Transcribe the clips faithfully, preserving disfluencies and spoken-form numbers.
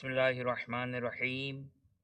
بسم الله الرحمن الرحيم.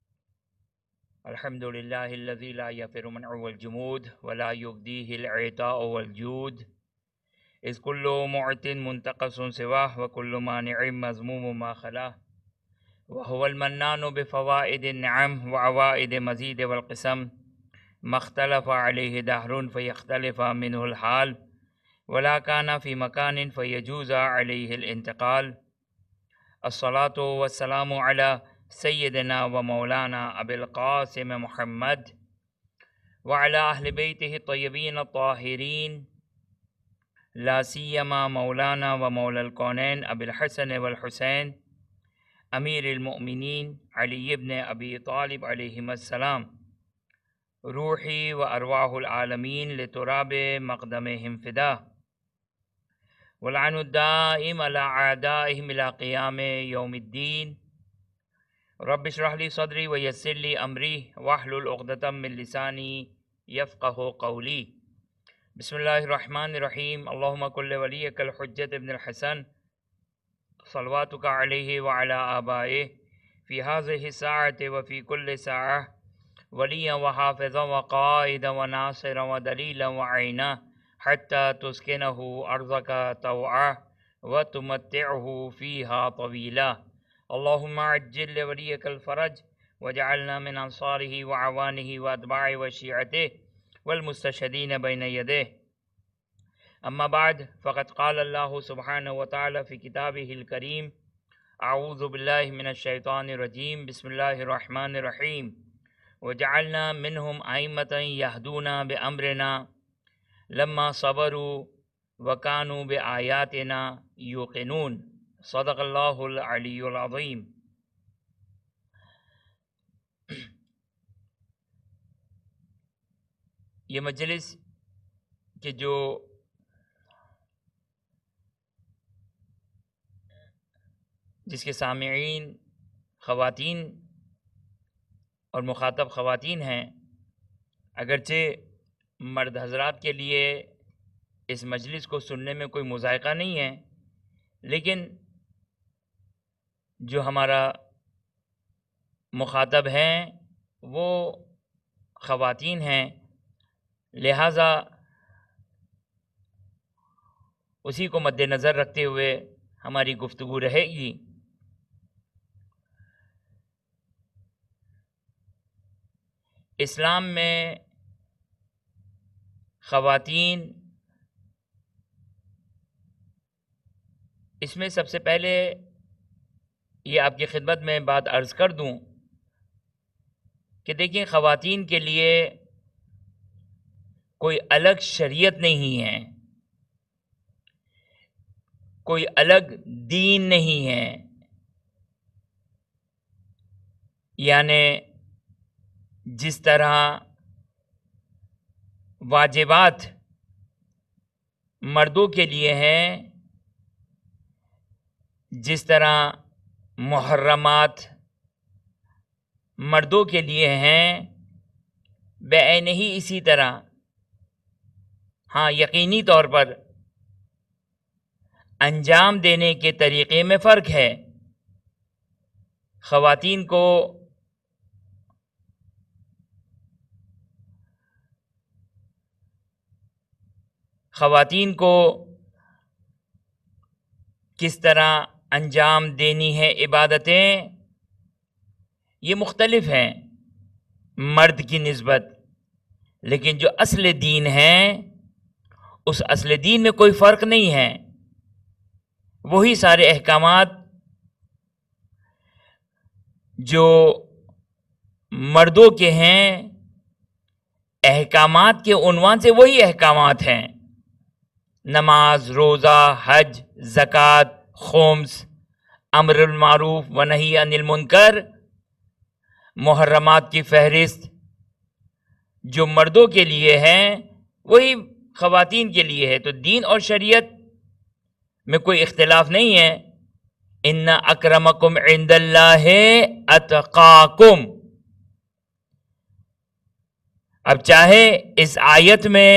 الحمد لله الذي لا يفر منع والجمود ولا يبديه العطاء والجود، إذ كل معت منتقص سواه وكل مانع مذموم ما خلاه، وهو المنان بفوائد النعم وعوائد مزيد والقسم، ما اختلف عليه دهر فيختلف منه الحال، ولا كان في مكان فيجوز عليه الانتقال. الصلاة والسلام على سيدنا ومولانا أبي القاسم محمد وعلى أهل بيته الطيبين الطاهرين، لا سيما مولانا ومولى الكونين أبي الحسن والحسين أمير المؤمنين علي بن أبي طالب عليهما السلام، روحي وأرواح العالمين لتراب مقدمهم فداه، واللعن الدائم على أعدائهم إلى قيام يوم الدين. رب اشرح لي صدري ويسر لي أمري واحلل عقدة من لساني يفقه قولي. بسم الله الرحمن الرحيم. اللهم كن لوليك الحجة ابن الحسن صلواتك عليه وعلى آبائه في هذه الساعة وفي كل ساعة وليا وحافظا وقائدا وناصرا ودليلا وعينا، حتى تسكنه أرضك طوعا وتمتعه فيها طويلا. اللهم عجل لوليك الفرج وجعلنا من أنصاره وعوانه وأتباعه وشيعته والمستشهدين بين يديه. أما بعد، فقد قال الله سبحانه وتعالى في كتابه الكريم: أعوذ بالله من الشيطان الرجيم، بسم الله الرحمن الرحيم، وجعلنا منهم أئمة يهدون بأمرنا لما صبروا وكانوا بآياتنا يوقنون. صدق اللہ العلی العظیم. یہ مجلس کے جو جس کے سامعین خواتین اور مخاطب خواتین ہیں، اگرچہ مرد حضرات کے لیے اس مجلس کو سننے میں کوئی مذائقہ نہیں ہے، لیکن جو ہمارا مخاطب ہیں وہ خواتین ہیں، لہٰذا اسی کو مد نظر رکھتے ہوئے ہماری گفتگو رہے گی. اسلام میں خواتین، اس میں سب سے پہلے یہ آپ کی خدمت میں بات عرض کر دوں کہ دیکھیں، خواتین کے لیے کوئی الگ شریعت نہیں ہے، کوئی الگ دین نہیں ہے. یعنی جس طرح واجبات مردوں کے لیے ہیں، جس طرح محرمات مردوں کے لیے ہیں، بعینہ ہی اسی طرح ہاں یقینی طور پر انجام دینے کے طریقے میں فرق ہے. خواتین کو خواتین کو کس طرح انجام دینی ہے عبادتیں، یہ مختلف ہیں مرد کی نسبت، لیکن جو اصل دین ہے اس اصل دین میں کوئی فرق نہیں ہے. وہی سارے احکامات جو مردوں کے ہیں، احکامات کے عنوان سے وہی احکامات ہیں: نماز، روزہ، حج، زکوٰۃ، خمس، امر بالمعروف و نہی عن المنکر، محرمات کی فہرست جو مردوں کے لیے ہیں وہی خواتین کے لیے ہے. تو دین اور شریعت میں کوئی اختلاف نہیں ہے. ان اکرمکم عند اللہ اتقاکم. اب چاہے اس آیت میں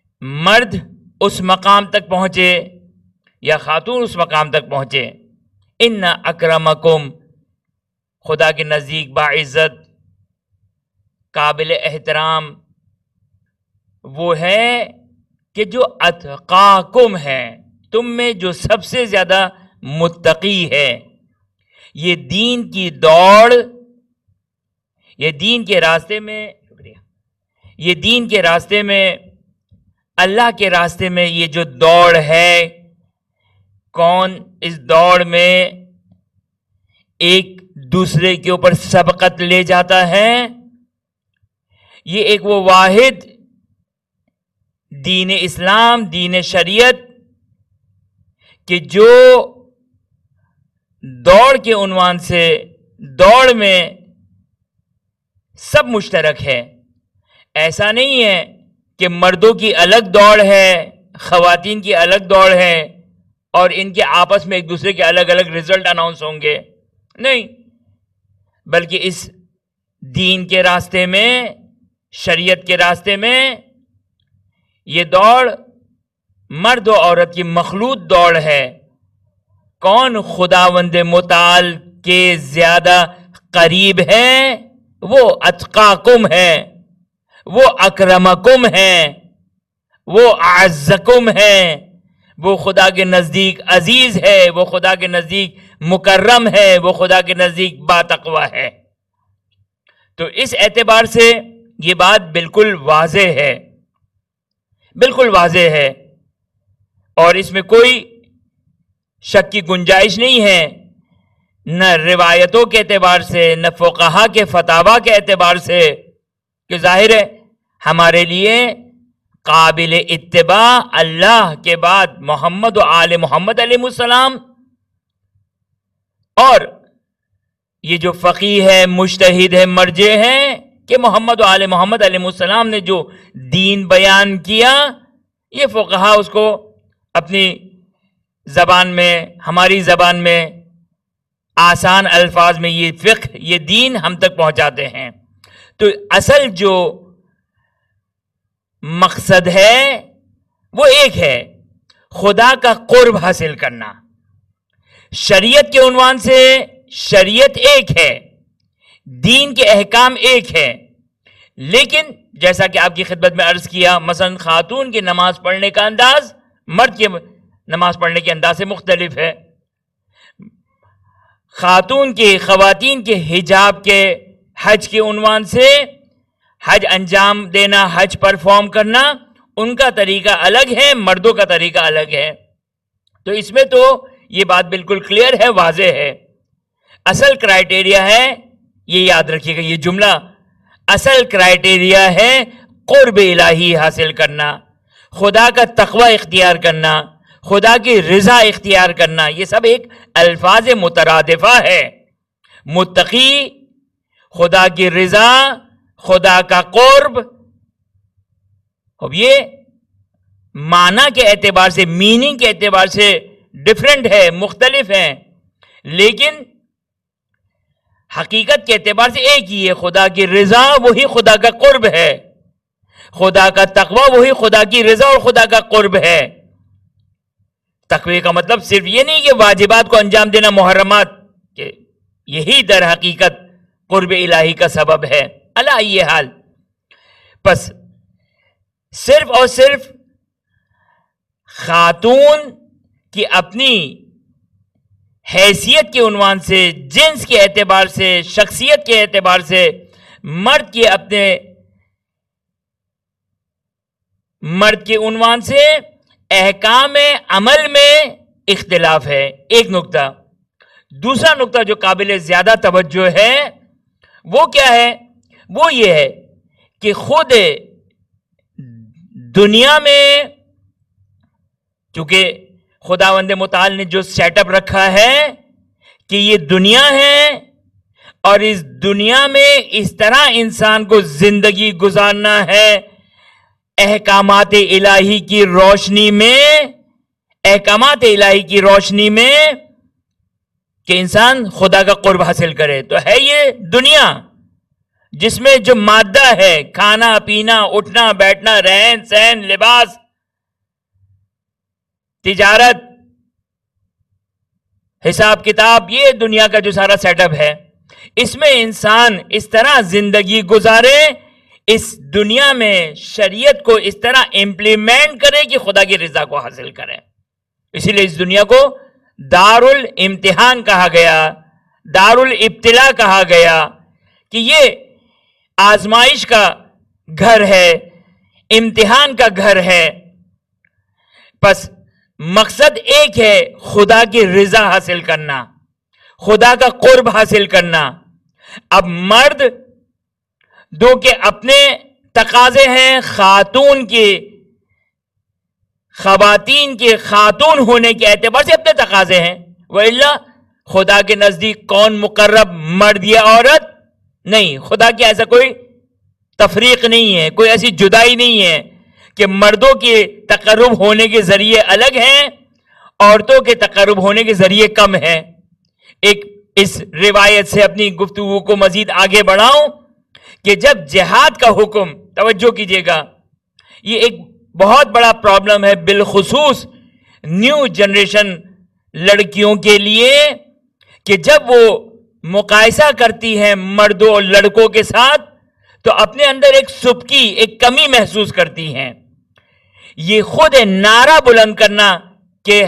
مرد اس مقام تک پہنچے یا خاتون اس مقام تک پہنچے، ان اکرمکم، خدا کے نزدیک باعزت قابل احترام وہ ہے کہ جو اتقاکم ہے، تم میں جو سب سے زیادہ متقی ہے۔ یہ دین کی دوڑ، یہ دین کے راستے میں شکریہ یہ دین کے راستے میں، اللہ کے راستے میں یہ جو دوڑ ہے، کون اس دوڑ میں ایک دوسرے کے اوپر سبقت لے جاتا ہے؟ یہ ایک وہ واحد دین اسلام، دین شریعت کہ جو دوڑ کے عنوان سے دوڑ میں سب مشترک ہے۔ ایسا نہیں ہے کہ مردوں کی الگ دوڑ ہے، خواتین کی الگ دوڑ ہے اور ان کے آپس میں ایک دوسرے کے الگ الگ رزلٹ اناؤنس ہوں گے، نہیں، بلکہ اس دین کے راستے میں، شریعت کے راستے میں یہ دوڑ مرد و عورت کی مخلوط دوڑ ہے۔ کون خداوند متعال کے زیادہ قریب ہے؟ وہ اتقاکم ہے، وہ اکرمکم ہے، وہ اعزکم ہے، وہ خدا کے نزدیک عزیز ہے، وہ خدا کے نزدیک مکرم ہے، وہ خدا کے نزدیک باتقوی ہے۔ تو اس اعتبار سے یہ بات بالکل واضح ہے، بالکل واضح ہے، اور اس میں کوئی شک کی گنجائش نہیں ہے، نہ روایتوں کے اعتبار سے، نہ فقہا کے فتاوا کے اعتبار سے، کہ ظاہر ہے ہمارے لیے قابل اتباع اللہ کے بعد محمد و آل محمد علیہ السلام، اور یہ جو فقیہ ہے، مجتہد ہے، مرجع ہے، کہ محمد و آل محمد علیہ السلام نے جو دین بیان کیا، یہ فقہا اس کو اپنی زبان میں، ہماری زبان میں آسان الفاظ میں یہ فقہ، یہ دین ہم تک پہنچاتے ہیں۔ تو اصل جو مقصد ہے وہ ایک ہے، خدا کا قرب حاصل کرنا۔ شریعت کے عنوان سے شریعت ایک ہے، دین کے احکام ایک ہے، لیکن جیسا کہ آپ کی خدمت میں عرض کیا، مثلا خاتون کی نماز پڑھنے کا انداز مرد کے نماز پڑھنے کے انداز سے مختلف ہے۔ خاتون کے، خواتین کے حجاب کے حج کے عنوان سے حج انجام دینا، حج پرفارم کرنا، ان کا طریقہ الگ ہے، مردوں کا طریقہ الگ ہے۔ تو اس میں تو یہ بات بالکل کلیئر ہے، واضح ہے۔ اصل کرائیٹیریا ہے، یہ یاد رکھیے گا یہ جملہ، اصل کرائیٹیریا ہے قرب الہی حاصل کرنا، خدا کا تقوی اختیار کرنا، خدا کی رضا اختیار کرنا۔ یہ سب ایک الفاظ مترادفہ ہے، متقی، خدا کی رضا، خدا کا قرب۔ اب یہ معنی کے اعتبار سے، میننگ کے اعتبار سے ڈیفرنٹ ہے، مختلف ہیں، لیکن حقیقت کے اعتبار سے ایک ہی ہے۔ خدا کی رضا وہی خدا کا قرب ہے، خدا کا تقوی وہی خدا کی رضا اور خدا کا قرب ہے۔ تقوی کا مطلب صرف یہ نہیں کہ واجبات کو انجام دینا، محرمات، کہ یہی در حقیقت قرب الہی کا سبب ہے۔ اللہ یہ حال، پس صرف اور صرف خاتون کی اپنی حیثیت کے عنوان سے، جنس کے اعتبار سے، شخصیت کے اعتبار سے، مرد کے اپنے مرد کے عنوان سے احکام عمل میں اختلاف ہے، ایک نقطہ۔ دوسرا نقطہ جو قابل زیادہ توجہ ہے وہ کیا ہے؟ وہ یہ ہے کہ خود دنیا میں، چونکہ خداوند متعال نے جو سیٹ اپ رکھا ہے کہ یہ دنیا ہے، اور اس دنیا میں اس طرح انسان کو زندگی گزارنا ہے، احکامات الہی کی روشنی میں، احکامات الہی کی روشنی میں، کہ انسان خدا کا قرب حاصل کرے۔ تو ہے یہ دنیا جس میں جو مادہ ہے، کھانا پینا، اٹھنا بیٹھنا، رہن سہن، لباس، تجارت، حساب کتاب، یہ دنیا کا جو سارا سیٹ اپ ہے، اس میں انسان اس طرح زندگی گزارے، اس دنیا میں شریعت کو اس طرح امپلیمنٹ کرے کہ خدا کی رضا کو حاصل کرے۔ اسی لیے اس دنیا کو دار الامتحان کہا گیا، دار الابتلاء کہا گیا، کہ یہ آزمائش کا گھر ہے، امتحان کا گھر ہے۔ پس مقصد ایک ہے، خدا کی رضا حاصل کرنا، خدا کا قرب حاصل کرنا۔ اب مرد دو کے اپنے تقاضے ہیں، خاتون کے خواتین کے خاتون ہونے کے اعتبار سے اپنے تقاضے ہیں، وَإِلَّا خدا کے نزدیک کون مقرب، مرد یا عورت؟ نہیں، خدا کی ایسا کوئی تفریق نہیں ہے، کوئی ایسی جدائی نہیں ہے کہ مردوں کے تقرب ہونے کے ذریعے الگ ہیں، عورتوں کے تقرب ہونے کے ذریعے کم ہیں۔ ایک اس روایت سے اپنی گفتگو کو مزید آگے بڑھاؤں کہ جب جہاد کا حکم، توجہ کیجئے گا، یہ ایک بہت بڑا پرابلم ہے بالخصوص نیو جنریشن لڑکیوں کے لیے، کہ جب وہ مقایسہ کرتی ہیں مردوں اور لڑکوں کے ساتھ تو اپنے اندر ایک سبکی، ایک کمی محسوس کرتی ہیں۔ یہ خود نعرہ بلند کرنا کہ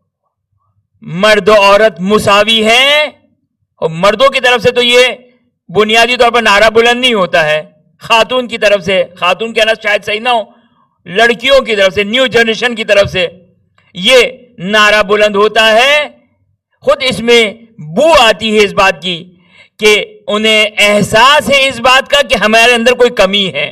مرد و عورت مساوی ہیں، اور مردوں کی طرف سے تو یہ بنیادی طور پر نعرہ بلند نہیں ہوتا ہے، خاتون کی طرف سے، خاتون کہنا شاید صحیح نہ ہو، لڑکیوں کی طرف سے، نیو جنریشن کی طرف سے یہ نعرہ بلند ہوتا ہے۔ خود اس میں بو آتی ہے اس بات کی کہ انہیں احساس ہے اس بات کا کہ ہمارے اندر کوئی کمی ہے۔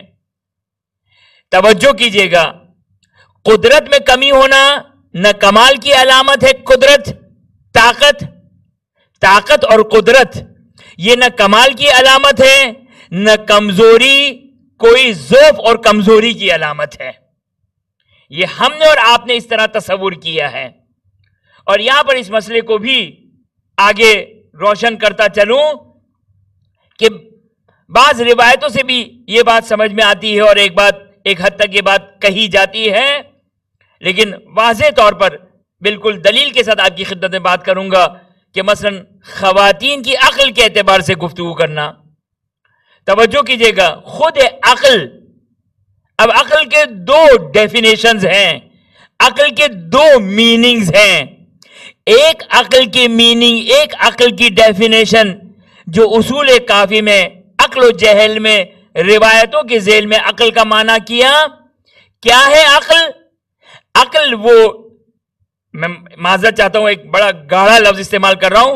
توجہ کیجئے گا، قدرت میں کمی ہونا نہ کمال کی علامت ہے، قدرت، طاقت طاقت اور قدرت یہ نہ کمال کی علامت ہے، نہ کمزوری، کوئی ضعف اور کمزوری کی علامت ہے۔ یہ ہم نے اور آپ نے اس طرح تصور کیا ہے۔ اور یہاں پر اس مسئلے کو بھی آگے روشن کرتا چلوں کہ بعض روایتوں سے بھی یہ بات سمجھ میں آتی ہے، اور ایک بات ایک حد تک یہ بات کہی جاتی ہے، لیکن واضح طور پر بالکل دلیل کے ساتھ آپ کی خدمت میں بات کروں گا کہ مثلا خواتین کی عقل کے اعتبار سے گفتگو کرنا۔ توجہ کیجئے گا، خود عقل، اب عقل کے دو ڈیفینیشنز ہیں، عقل کے دو میننگز ہیں۔ ایک عقل کی میننگ، ایک عقل کی ڈیفینیشن جو اصول کافی میں عقل و جہل میں روایتوں کے ذیل میں عقل کا معنی کیا، کیا ہے عقل؟ عقل وہ، میں معذرت چاہتا ہوں ایک بڑا گاڑھا لفظ استعمال کر رہا ہوں،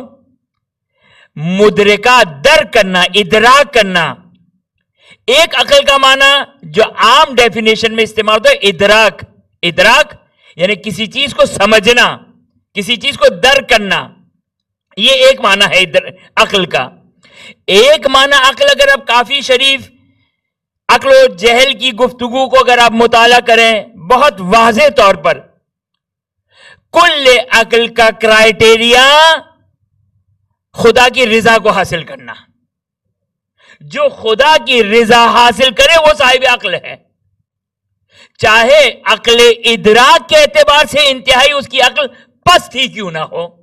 مدرکہ، درک کرنا، ادراک کرنا۔ ایک عقل کا معنی جو عام ڈیفینیشن میں استعمال ہوتا ہے ادراک، ادراک یعنی کسی چیز کو سمجھنا، کسی چیز کو درک کرنا، یہ ایک معنی ہے عقل کا۔ ایک معنی عقل، اگر آپ کافی شریف عقل و جہل کی گفتگو کو اگر آپ مطالعہ کریں بہت واضح طور پر، کل عقل کا کرائیٹیریا خدا کی رضا کو حاصل کرنا۔ جو خدا کی رضا حاصل کرے وہ صاحب عقل ہے، چاہے عقل ادراک کے اعتبار سے انتہائی اس کی عقل پست ہی کیوں نہ ہو۔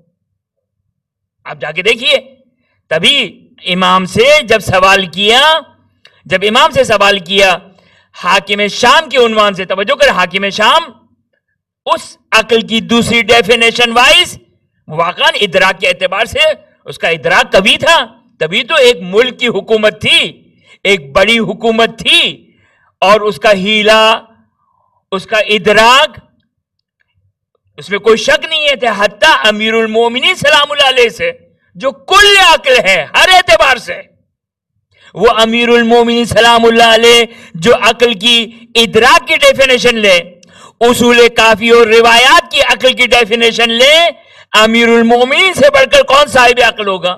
آپ جا کے دیکھیے، تبھی امام سے جب سوال کیا، جب امام سے سوال کیا حاکم شام کے عنوان سے، توجہ کر، حاکم شام اس عقل کی دوسری ڈیفینیشن وائز واقعاً ادراک کے اعتبار سے اس کا ادراک کبھی تھا، تبھی تو ایک ملک کی حکومت تھی، ایک بڑی حکومت تھی، اور اس کا ہیلا، اس کا ادراک، اس میں کوئی شک نہیں ہے تھا، حتیٰ امیر المومنین سلام اللہ علیہ سے جو کل عقل ہے ہر اعتبار سے، وہ امیر المومنین سلام اللہ علیہ جو عقل کی ادراک کی ڈیفینیشن لے، اصول کافی اور روایات کی عقل کی ڈیفینیشن لے، امیر المومنین سے بڑھ کر کون صاحب عقل ہوگا؟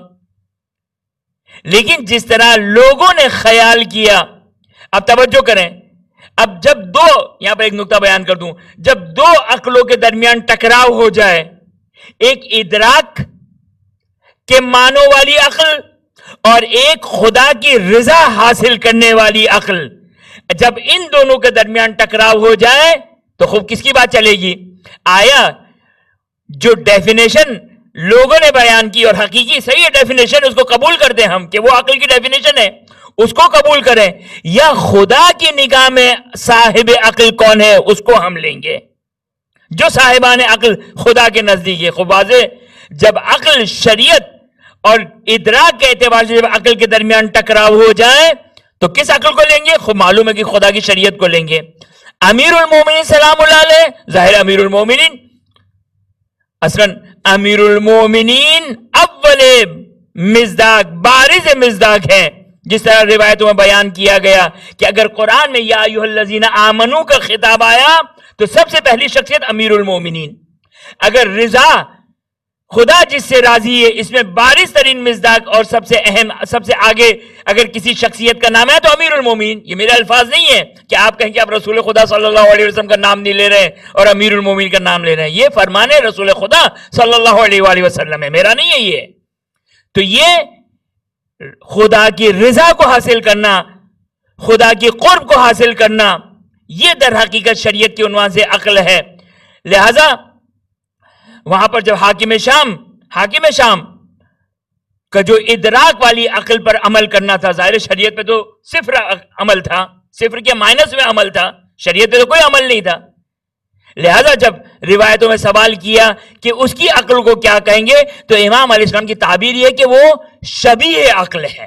لیکن جس طرح لوگوں نے خیال کیا، اب توجہ کریں، اب جب دو، یہاں پر ایک نقطہ بیان کر دوں، جب دو عقلوں کے درمیان ٹکراؤ ہو جائے، ایک ادراک کے معنوں والی عقل اور ایک خدا کی رضا حاصل کرنے والی عقل، جب ان دونوں کے درمیان ٹکراؤ ہو جائے تو خوب کس کی بات چلے گی؟ آیا جو ڈیفینیشن لوگوں نے بیان کی اور حقیقی صحیح ڈیفینیشن اس کو قبول کرتے ہیں ہم کہ وہ عقل کی ڈیفینیشن ہے، اس کو قبول کریں، یا خدا کی نگاہ میں صاحب عقل کون ہے اس کو ہم لیں گے، جو صاحبان عقل خدا کے نزدیک ہے۔ خوب واضح، جب عقل شریعت اور ادراک کے اعتبار سے جب عقل کے درمیان ٹکراؤ ہو جائے تو کس عقل کو لیں گے؟ خوب معلوم ہے کہ خدا کی شریعت کو لیں گے۔ امیر المومنین سلام اللہ علیہ، ظاہر امیر المومنین، اصلاً امیر المومنین اول مزداق، بارز مزداق ہے، جس طرح روایتوں میں بیان کیا گیا کہ اگر قرآن میں یا ایھا الذین آمنو کا خطاب آیا تو سب سے پہلی شخصیت امیر المومنین۔ اگر رضا خدا جس سے راضی ہے اس میں بارز ترین مصداق اور سب سے اہم، سب سے آگے اگر کسی شخصیت کا نام ہے تو امیر المومنین۔ یہ میرے الفاظ نہیں ہے کہ آپ کہیں کہ آپ رسول خدا صلی اللہ علیہ وسلم کا نام نہیں لے رہے اور امیر المومنین کا نام لے رہے ہیں، یہ فرمان ہے رسول خدا صلی اللہ علیہ وآلہ وسلم ہے، میرا نہیں ہے یہ۔ تو یہ خدا کی رضا کو حاصل کرنا، خدا کی قرب کو حاصل کرنا، یہ در حقیقت شریعت کے عنوان سے عقل ہے۔ لہذا وہاں پر جب حاکم شام حاکم شام کا جو ادراک والی عقل پر عمل کرنا تھا، ظاہر شریعت پہ تو صفر عمل تھا، صفر کے مائنس میں عمل تھا، شریعت پہ تو کوئی عمل نہیں تھا۔ لہذا جب روایتوں میں سوال کیا کہ اس کی عقل کو کیا کہیں گے تو امام علیہ السلام کی تعبیر یہ کہ وہ شبیہ عقل ہے،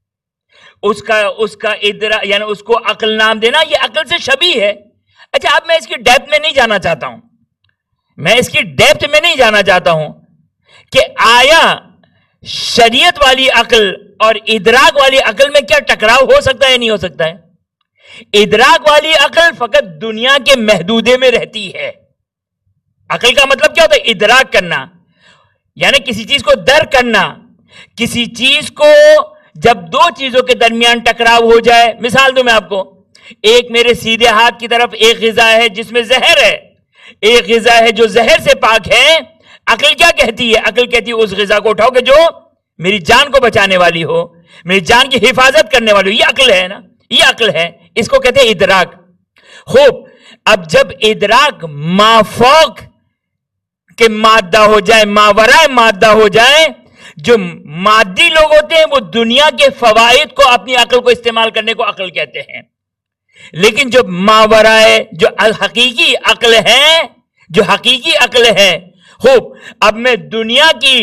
اس کا اس کا ادراک یعنی اس کو عقل نام دینا یہ عقل سے شبیہ ہے۔ اچھا اب میں اس کی ڈیپتھ میں نہیں جانا چاہتا ہوں میں اس کی ڈیپتھ میں نہیں جانا چاہتا ہوں کہ آیا شریعت والی عقل اور ادراک والی عقل میں کیا ٹکراؤ ہو سکتا ہے نہیں ہو سکتا ہے؟ ادراک والی عقل فقط دنیا کے محدودے میں رہتی ہے۔ عقل کا مطلب کیا ہوتا ہے؟ ادراک کرنا، یعنی کسی چیز کو درک کرنا۔ کسی چیز کو جب دو چیزوں کے درمیان ٹکراؤ ہو جائے، مثال دوں میں آپ کو، ایک میرے سیدھے ہاتھ کی طرف ایک غذا ہے جس میں زہر ہے، ایک غذا ہے جو زہر سے پاک ہے، عقل کیا کہتی ہے؟ عقل کہتی ہے اس غذا کو اٹھاؤ کہ جو میری جان کو بچانے والی ہو، میری جان کی حفاظت کرنے والی ہو۔ یہ عقل ہے نا، یہ عقل ہے، اس کو کہتے ہیں ادراک۔ خوب، اب جب ادراک مافوق کے مادہ ہو جائے، ماورائے مادہ ہو جائے، جو مادی لوگ ہوتے ہیں وہ دنیا کے فوائد کو اپنی عقل کو استعمال کرنے کو عقل کہتے ہیں، لیکن جو ماورائے جو حقیقی عقل ہے، جو حقیقی عقل ہے، خوب اب میں دنیا کی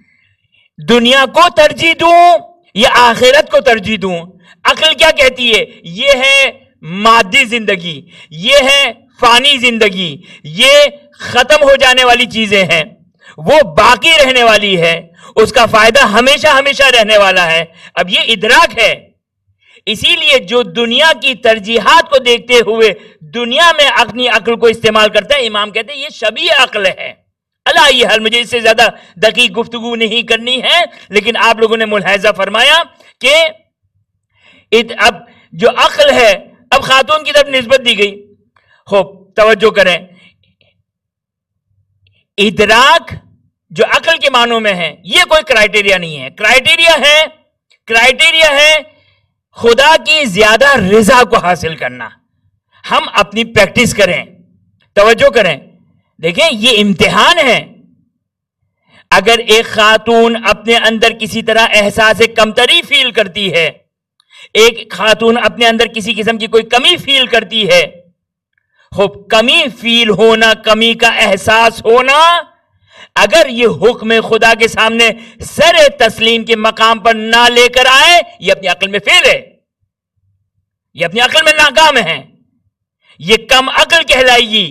دنیا کو ترجیح دوں یا آخرت کو ترجیح دوں؟ عقل کیا کہتی ہے؟ یہ ہے مادی زندگی، یہ ہے فانی زندگی، یہ ختم ہو جانے والی چیزیں ہیں، وہ باقی رہنے والی ہے، اس کا فائدہ ہمیشہ ہمیشہ رہنے والا ہے۔ اب یہ ادراک ہے، اسی لیے جو دنیا کی ترجیحات کو دیکھتے ہوئے دنیا میں اپنی عقل کو استعمال کرتا ہے، امام کہتے ہیں یہ شبیہ عقل ہے۔ اللہ یہ حل، مجھے اس سے زیادہ دقیق گفتگو نہیں کرنی ہے، لیکن آپ لوگوں نے ملاحظہ فرمایا کہ اب جو عقل ہے اب خاتون کی طرف نسبت دی گئی۔ خوب توجہ کریں، ادراک جو عقل کے معنوں میں ہے یہ کوئی کرائٹیریا نہیں ہے، کرائٹیریا ہے کرائٹیریا ہے خدا کی زیادہ رضا کو حاصل کرنا۔ ہم اپنی پریکٹس کریں، توجہ کریں، دیکھیں یہ امتحان ہے۔ اگر ایک خاتون اپنے اندر کسی طرح احساس کمتری فیل کرتی ہے، ایک خاتون اپنے اندر کسی قسم کی کوئی کمی فیل کرتی ہے، خوب کمی فیل ہونا، کمی کا احساس ہونا، اگر یہ حکم خدا کے سامنے سر تسلیم کے مقام پر نہ لے کر آئے، یہ اپنی عقل میں فیل ہے، یہ اپنی عقل میں ناکام ہے، یہ کم عقل کہلائے گی۔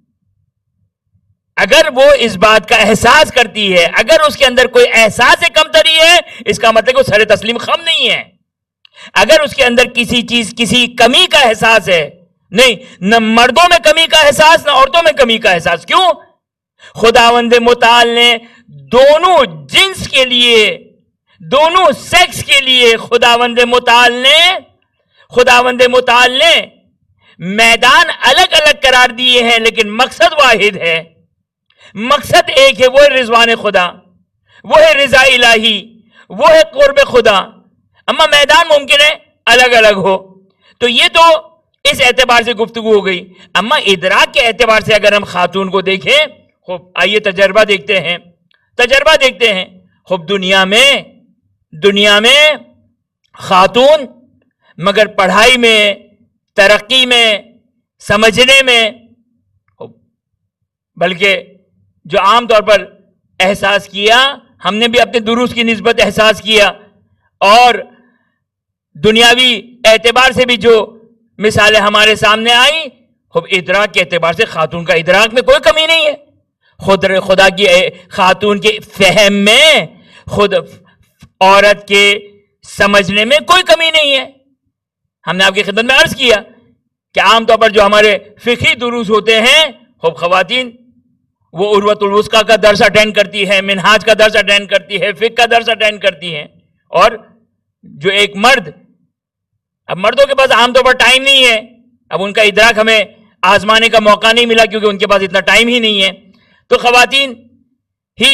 اگر وہ اس بات کا احساس کرتی ہے، اگر اس کے اندر کوئی احساس کمتری ہے، اس کا مطلب وہ سر تسلیم خم نہیں ہے۔ اگر اس کے اندر کسی چیز کسی کمی کا احساس ہے، نہیں، نہ مردوں میں کمی کا احساس نہ عورتوں میں کمی کا احساس، کیوں؟ خداوند متعال نے دونوں جنس کے لیے، دونوں سیکس کے لیے خداوند متعال نے خداوند متعال نے میدان الگ الگ قرار دیے ہیں، لیکن مقصد واحد ہے، مقصد ایک ہے، وہ ہے رضوان خدا، وہ ہے رضا الہی، وہ ہے قرب خدا، اما میدان ممکن ہے الگ الگ ہو۔ تو یہ تو اس اعتبار سے گفتگو ہو گئی۔ اما ادراک کے اعتبار سے اگر ہم خاتون کو دیکھیں، خوب آئیے تجربہ دیکھتے ہیں، تجربہ دیکھتے ہیں. خوب دنیا میں دنیا میں خاتون مگر پڑھائی میں، ترقی میں، سمجھنے میں، بلکہ جو عام طور پر احساس کیا، ہم نے بھی اپنے دروس کی نسبت احساس کیا، اور دنیاوی اعتبار سے بھی جو مثالیں ہمارے سامنے آئی، خود ادراک کے اعتبار سے خاتون کا ادراک میں کوئی کمی نہیں ہے. خود خدا کی خاتون کے فہم میں، خود عورت کے سمجھنے میں کوئی کمی نہیں ہے. ہم نے آپ کی خدمت میں عرض کیا کہ عام طور پر جو ہمارے فقہی دروس ہوتے ہیں، خوب خواتین وہ عروۃ الوثقیٰ کا درس اٹینڈ کرتی ہے، منہاج کا درس اٹینڈ کرتی ہے، فقہ کا درس اٹینڈ کرتی ہیں. اور جو ایک مرد، اب مردوں کے پاس عام طور پر ٹائم نہیں ہے، اب ان کا ادراک ہمیں آزمانے کا موقع نہیں ملا کیونکہ ان کے پاس اتنا ٹائم ہی نہیں ہے، تو خواتین ہی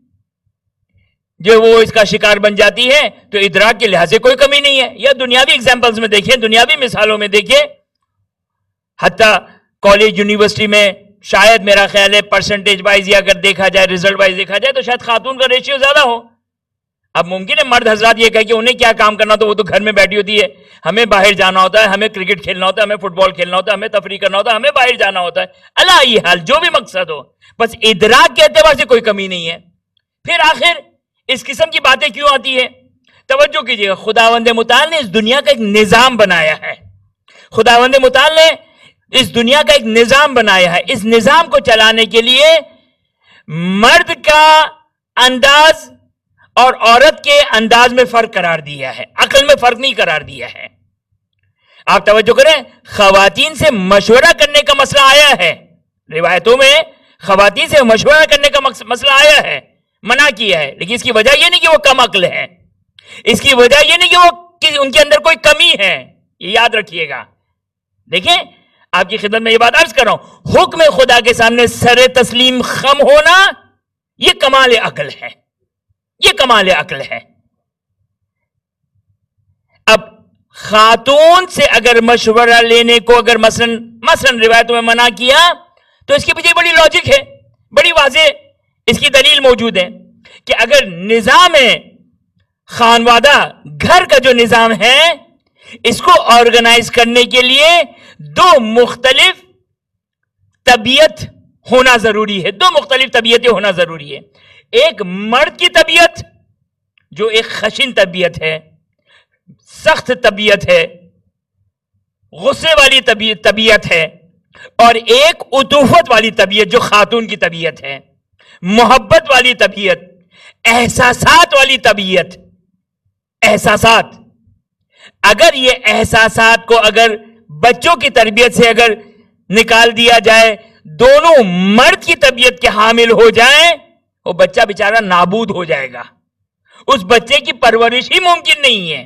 جو وہ اس کا شکار بن جاتی ہے. تو ادراک کے لحاظ سے کوئی کمی نہیں ہے. یا دنیاوی ایگزامپلز میں دیکھیں، دنیاوی مثالوں میں دیکھیں، حتیٰ کالج یونیورسٹی میں شاید میرا خیال ہے پرسنٹیج وائز یا اگر دیکھا جائے، ریزلٹ وائز دیکھا جائے، تو شاید خاتون کا ریشیو زیادہ ہو. اب ممکن ہے مرد حضرات یہ کہے کہ انہیں کیا کام کرنا، تو وہ تو گھر میں بیٹھی ہوتی ہے، ہمیں باہر جانا ہوتا ہے، ہمیں کرکٹ کھیلنا ہوتا ہے، ہمیں فٹ بال کھیلنا ہوتا ہے، ہمیں تفریح کرنا ہوتا ہے، ہمیں باہر جانا ہوتا ہے. اللہ یہ حال جو بھی مقصد ہو، بس ادراک کے اعتبار سے کوئی کمی نہیں ہے. پھر آخر اس قسم کی باتیں کیوں آتی ہے؟ توجہ کیجیے گا، خداوند متعال نے اس دنیا کا ایک نظام بنایا ہے. خداوند متعال نے اس دنیا کا ایک نظام بنایا ہے. اس نظام کو چلانے کے لیے مرد کا انداز اور عورت کے انداز میں فرق قرار دیا ہے، عقل میں فرق نہیں قرار دیا ہے. آپ توجہ کریں، خواتین سے مشورہ کرنے کا مسئلہ آیا ہے، روایتوں میں خواتین سے مشورہ کرنے کا مسئلہ آیا ہے، منع کیا ہے. لیکن اس کی وجہ یہ نہیں کہ وہ کم عقل ہے، اس کی وجہ یہ نہیں کہ وہ کہ ان کے اندر کوئی کمی ہے. یہ یاد رکھیے گا. دیکھیں، آپ کی خدمت میں یہ بات عرض کر رہا ہوں، حکم خدا کے سامنے سر تسلیم خم ہونا یہ کمال عقل ہے، یہ کمال عقل ہے. اب خاتون سے اگر مشورہ لینے کو اگر مثلا مثلا روایتوں میں منع کیا، تو اس کے پیچھے بڑی لاجک ہے، بڑی واضح اس کی دلیل موجود ہے کہ اگر نظام خانوادہ، گھر کا جو نظام ہے، اس کو آرگنائز کرنے کے لیے دو مختلف طبیعت ہونا ضروری ہے، دو مختلف طبیعتیں ہونا ضروری ہے. ایک مرد کی طبیعت جو ایک خشن طبیعت ہے، سخت طبیعت ہے، غصے والی طبیعت ہے، اور ایک عطوفت والی طبیعت جو خاتون کی طبیعت ہے، محبت والی طبیعت، احساسات والی طبیعت. احساسات، اگر یہ احساسات کو اگر بچوں کی تربیت سے اگر نکال دیا جائے، دونوں مرد کی طبیعت کے حامل ہو جائیں، وہ بچہ بیچارہ نابود ہو جائے گا. اس بچے کی پرورش ہی ممکن نہیں ہے.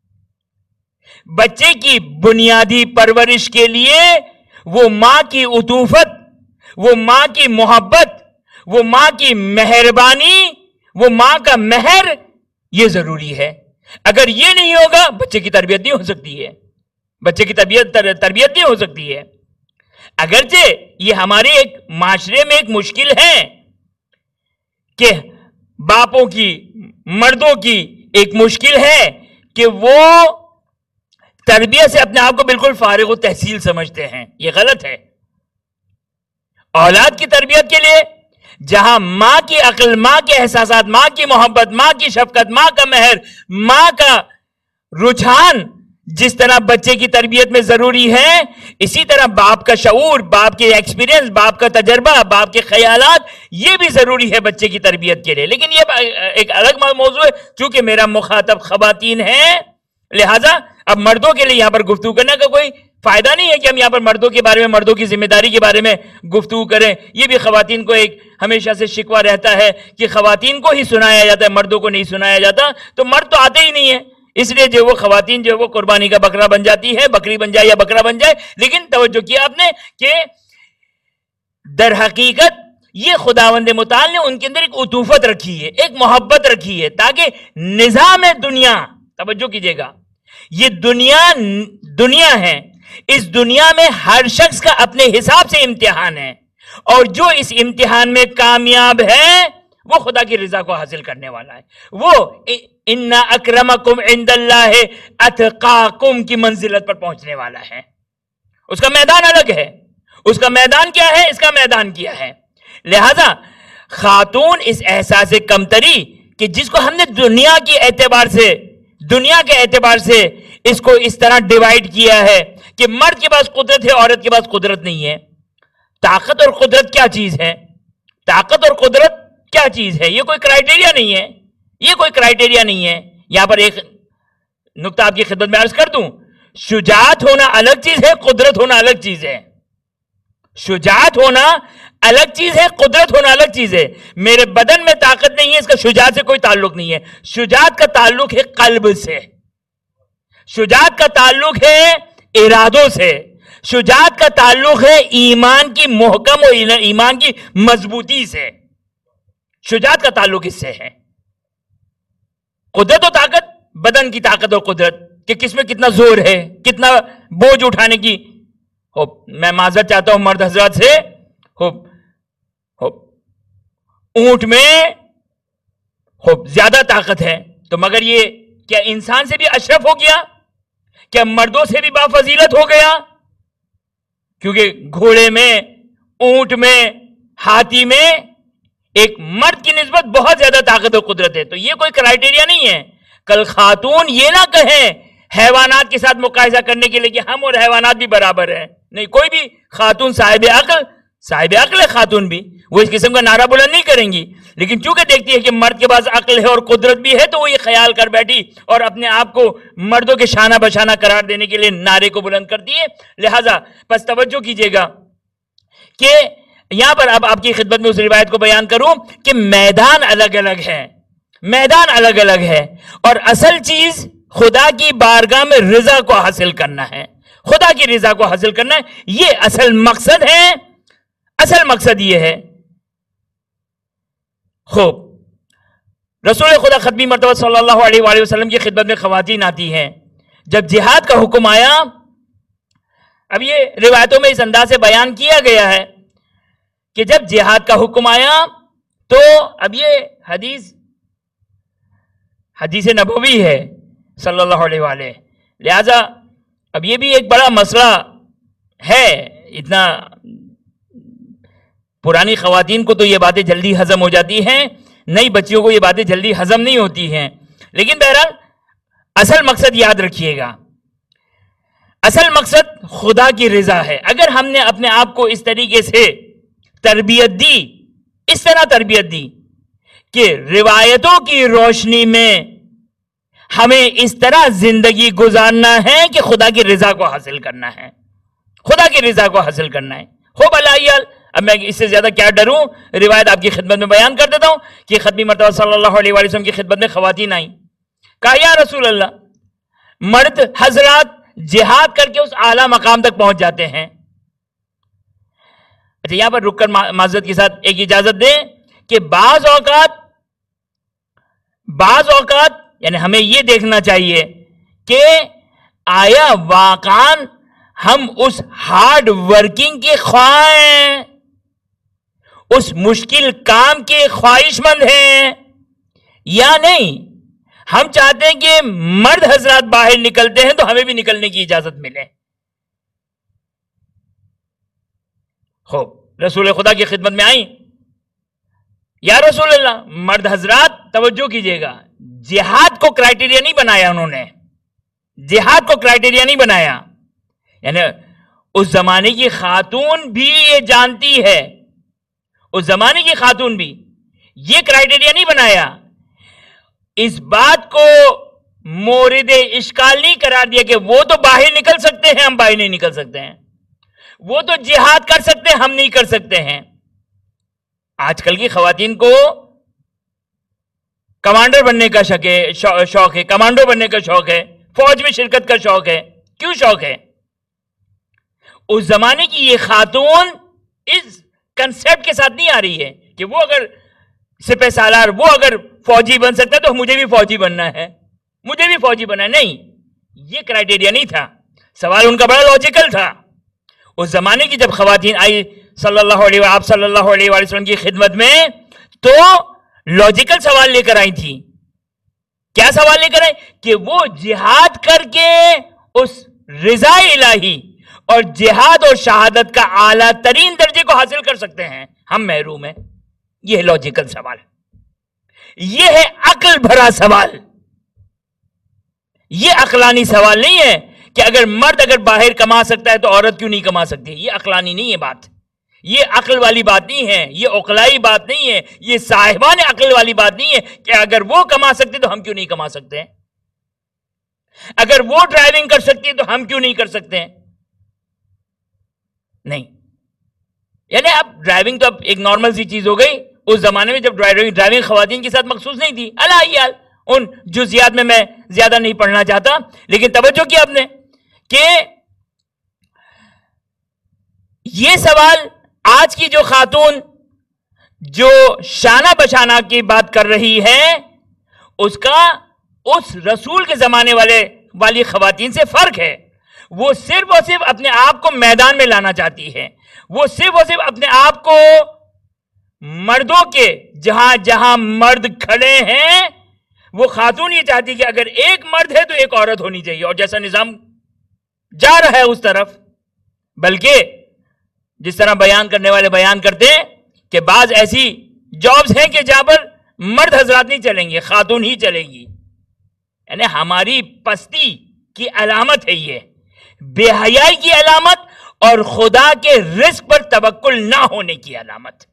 بچے کی بنیادی پرورش کے لیے وہ ماں کی عطوفت، وہ ماں کی محبت، وہ ماں کی مہربانی، وہ ماں کا مہر، یہ ضروری ہے. اگر یہ نہیں ہوگا، بچے کی تربیت نہیں ہو سکتی ہے، بچے کی تربیت تربیت نہیں ہو سکتی ہے. اگرچہ یہ ہمارے ایک معاشرے میں ایک مشکل ہے کہ باپوں کی، مردوں کی ایک مشکل ہے کہ وہ تربیت سے اپنے آپ کو بالکل فارغ و تحصیل سمجھتے ہیں. یہ غلط ہے. اولاد کی تربیت کے لیے جہاں ماں کی عقل، ماں کے احساسات، ماں کی محبت، ماں کی شفقت، ماں کا مہر، ماں کا رجحان جس طرح بچے کی تربیت میں ضروری ہے، اسی طرح باپ کا شعور، باپ کے ایکسپیرینس، باپ کا تجربہ، باپ کے خیالات، یہ بھی ضروری ہے بچے کی تربیت کے لیے. لیکن یہ ایک الگ موضوع ہے. چونکہ میرا مخاطب خواتین ہے، لہذا اب مردوں کے لیے یہاں پر گفتگو کرنے کا کوئی فائدہ نہیں ہے کہ ہم یہاں پر مردوں کے بارے میں، مردوں کی ذمہ داری کے بارے میں گفتگو کریں. یہ بھی خواتین کو ایک ہمیشہ سے شکوہ رہتا ہے کہ خواتین کو ہی سنایا جاتا ہے، مردوں کو نہیں سنایا جاتا. تو مرد تو آتے ہی نہیں ہیں، اس لیے جو وہ خواتین جو وہ قربانی کا بکرا بن جاتی ہے، بکری بن جائے یا بکرا بن جائے. لیکن توجہ کیا آپ نے کہ در حقیقت یہ خداوند متعال نے ان کے اندر ایک عطوفت رکھی ہے، ایک محبت رکھی ہے، تاکہ نظام دنیا، توجہ کیجئے گا، یہ دنیا دنیا ہے، اس دنیا میں ہر شخص کا اپنے حساب سے امتحان ہے، اور جو اس امتحان میں کامیاب ہے وہ خدا کی رضا کو حاصل کرنے والا ہے، وہ اِنَّ أَكْرَمَكُمْ عِنْدَ اللَّهِ أَتْقَاكُمْ کی منزلت پر پہنچنے والا ہے۔ اس کا میدان الگ ہے، اس کا میدان کیا ہے، اس کا میدان کیا ہے۔ لہذا خاتون اس احساس کمتری کہ جس کو ہم نے دنیا کے اعتبار سے دنیا کے اعتبار سے اس کو اس طرح ڈیوائیڈ کیا ہے کہ مرد کے پاس قدرت ہے، عورت کے پاس قدرت نہیں ہے۔ طاقت اور قدرت کیا چیز ہے؟ طاقت اور قدرت کیا چیز ہے؟ یہ کوئی کرائیٹیریا نہیں ہے، یہ کوئی کرائیٹیریا نہیں ہے۔ یہاں پر ایک نقطہ آپ کی خدمت میں عرض کر دوں، شجاعت ہونا الگ چیز ہے، قدرت ہونا الگ چیز ہے۔ شجاعت ہونا الگ چیز ہے، قدرت ہونا الگ چیز ہے۔ میرے بدن میں طاقت نہیں ہے، اس کا شجاعت سے کوئی تعلق نہیں ہے۔ شجاعت کا تعلق ہے قلب سے، شجاعت کا تعلق ہے ارادوں سے، شجاعت کا تعلق ہے ایمان کی محکم و ایمان کی مضبوطی سے، شجاعت کا تعلق اس سے ہے۔ قدرت و طاقت، بدن کی طاقت اور قدرت کہ کس میں کتنا زور ہے، کتنا بوجھ اٹھانے کی ہو۔ میں معذرت چاہتا ہوں مرد حضرات سے، ہو ہو اونٹ میں ہو زیادہ طاقت ہے تو مگر یہ کیا انسان سے بھی اشرف ہو گیا؟ کیا مردوں سے بھی بافضیلت ہو گیا؟ کیونکہ گھوڑے میں، اونٹ میں، ہاتھی میں ایک مرد کی نسبت بہت زیادہ طاقت و قدرت ہے۔ تو یہ کوئی کرائیٹیریا نہیں ہے۔ کل خاتون یہ نہ کہیں حیوانات کے ساتھ مقایسہ کرنے کے لیے کہ ہم اور حیوانات بھی برابر ہیں، نہیں، کوئی بھی خاتون صاحب عقل صاحب عقل ہے، خاتون بھی، وہ اس قسم کا نعرہ بلند نہیں کریں گی، لیکن چونکہ دیکھتی ہے کہ مرد کے پاس عقل ہے اور قدرت بھی ہے تو وہ یہ خیال کر بیٹھی اور اپنے آپ کو مردوں کے شانہ بشانہ قرار دینے کے لیے نعرے کو بلند کرتی ہے۔ لہٰذا پس توجہ کیجئے گا کہ یہاں پر اب آپ کی خدمت میں اس روایت کو بیان کروں کہ میدان الگ الگ ہے، میدان الگ الگ ہے، اور اصل چیز خدا کی بارگاہ میں رضا کو حاصل کرنا ہے، خدا کی رضا کو حاصل کرنا ہے، یہ اصل مقصد ہے، اصل مقصد یہ ہے۔ خوب، رسول خدا ختمی مرتبہ صلی اللہ علیہ وآلہ وسلم کی خدمت میں خواتین آتی ہیں۔ جب جہاد کا حکم آیا، اب یہ روایتوں میں اس انداز سے بیان کیا گیا ہے کہ جب جہاد کا حکم آیا تو اب یہ حدیث حدیث نبوی ہے صلی اللہ علیہ وآلہ، لہذا اب یہ بھی ایک بڑا مسئلہ ہے۔ اتنا پرانی خواتین کو تو یہ باتیں جلدی ہضم ہو جاتی ہیں، نئی بچیوں کو یہ باتیں جلدی ہضم نہیں ہوتی ہیں، لیکن بہرحال اصل مقصد یاد رکھیے گا، اصل مقصد خدا کی رضا ہے۔ اگر ہم نے اپنے آپ کو اس طریقے سے تربیت دی، اس طرح تربیت دی کہ روایتوں کی روشنی میں ہمیں اس طرح زندگی گزارنا ہے کہ خدا کی رضا کو حاصل کرنا ہے، خدا کی رضا کو حاصل کرنا ہے۔ ہو بلائیال، اب میں اس سے زیادہ کیا ڈروں، روایت آپ کی خدمت میں بیان کر دیتا ہوں کہ ختمی مرتبہ صلی اللہ علیہ وآلہ وسلم کی خدمت میں خواتین آئیں، کہا یا رسول اللہ، مرد حضرات جہاد کر کے اس اعلیٰ مقام تک پہنچ جاتے ہیں۔ اچھا، یہاں پر رک کر معذرت کے ساتھ ایک اجازت دیں کہ بعض اوقات بعض اوقات یعنی ہمیں یہ دیکھنا چاہیے کہ آیا واقعاً ہم اس ہارڈ ورکنگ کے خواہاں ہیں، اس مشکل کام کے خواہش مند ہیں یا نہیں۔ ہم چاہتے ہیں کہ مرد حضرات باہر نکلتے ہیں تو ہمیں بھی نکلنے کی اجازت ملے۔ خوب، رسول خدا کی خدمت میں آئیں، یا رسول اللہ، مرد حضرات توجہ کیجئے گا، جہاد کو کرائیٹیریا نہیں بنایا انہوں نے، جہاد کو کرائیٹیریا نہیں بنایا، یعنی اس زمانے کی خاتون بھی یہ جانتی ہے، اس زمانے کی خاتون بھی یہ کرائیٹیریا نہیں بنایا، اس بات کو مورد اشکال نہیں قرار دیا کہ وہ تو باہر نکل سکتے ہیں، ہم باہر نہیں نکل سکتے ہیں، وہ تو جہاد کر سکتے ہیں، ہم نہیں کر سکتے ہیں۔ آج کل کی خواتین کو کمانڈر بننے کا شوق ہے، کمانڈو بننے کا شوق ہے، فوج میں شرکت کا شوق ہے۔ کیوں شوق ہے؟ اس زمانے کی یہ خاتون اس کنسیپٹ کے ساتھ نہیں آ رہی ہے کہ وہ اگر سپہ سالار، وہ اگر فوجی بن سکتا ہے تو مجھے بھی فوجی بننا ہے، مجھے بھی فوجی بننا ہے۔ نہیں، یہ کرائیٹیریا نہیں تھا، سوال ان کا بڑا لاجیکل تھا۔ اس زمانے کی جب خواتین آئی صلی اللہ علیہ وآلہ آپ صلی اللہ علیہ وآلہ وسلم کی خدمت میں تو لوجیکل سوال لے کر آئی تھی. کیا سوال لے کر آئی؟ کہ وہ جہاد کر کے اس رضا الہی اور جہاد اور شہادت کا اعلیٰ ترین درجے کو حاصل کر سکتے ہیں، ہم محروم ہیں. یہ ہے لوجیکل سوال، یہ ہے عقل بھرا سوال. یہ عقلانی سوال نہیں ہے کہ اگر مرد اگر باہر کما سکتا ہے تو عورت کیوں نہیں کما سکتی. یہ عقلانی نہیں ہے بات، یہ عقل والی بات نہیں ہے، یہ عقلائی بات نہیں ہے، یہ صاحبان عقل والی بات نہیں ہے کہ اگر وہ کما سکتے تو ہم کیوں نہیں کما سکتے ہیں، اگر وہ ڈرائیونگ کر سکتی ہے تو ہم کیوں نہیں کر سکتے ہیں. نہیں، یعنی اب ڈرائیونگ تو اب ایک نارمل سی چیز ہو گئی. اس زمانے میں جب ڈرائیونگ ڈرائیونگ خواتین کے ساتھ مخصوص نہیں تھی. الحال ان جزیات میں میں زیادہ نہیں پڑھنا چاہتا، لیکن توجہ کیا آپ نے کہ یہ سوال آج کی جو خاتون جو شانہ بشانہ کی بات کر رہی ہے اس کا اس رسول کے زمانے والے والی خواتین سے فرق ہے. وہ صرف اور صرف اپنے آپ کو میدان میں لانا چاہتی ہے، وہ صرف اور صرف اپنے آپ کو مردوں کے جہاں جہاں مرد کھڑے ہیں وہ خاتون یہ چاہتی کہ اگر ایک مرد ہے تو ایک عورت ہونی چاہیے، اور جیسا نظام جا رہا ہے اس طرف. بلکہ جس طرح بیان کرنے والے بیان کرتے ہیں کہ بعض ایسی جابز ہیں کہ جہاں پر مرد حضرات نہیں چلیں گے، خاتون ہی چلے گی. یعنی ہماری پستی کی علامت ہے، یہ بے حیائی کی علامت اور خدا کے رزق پر توکل نہ ہونے کی علامت.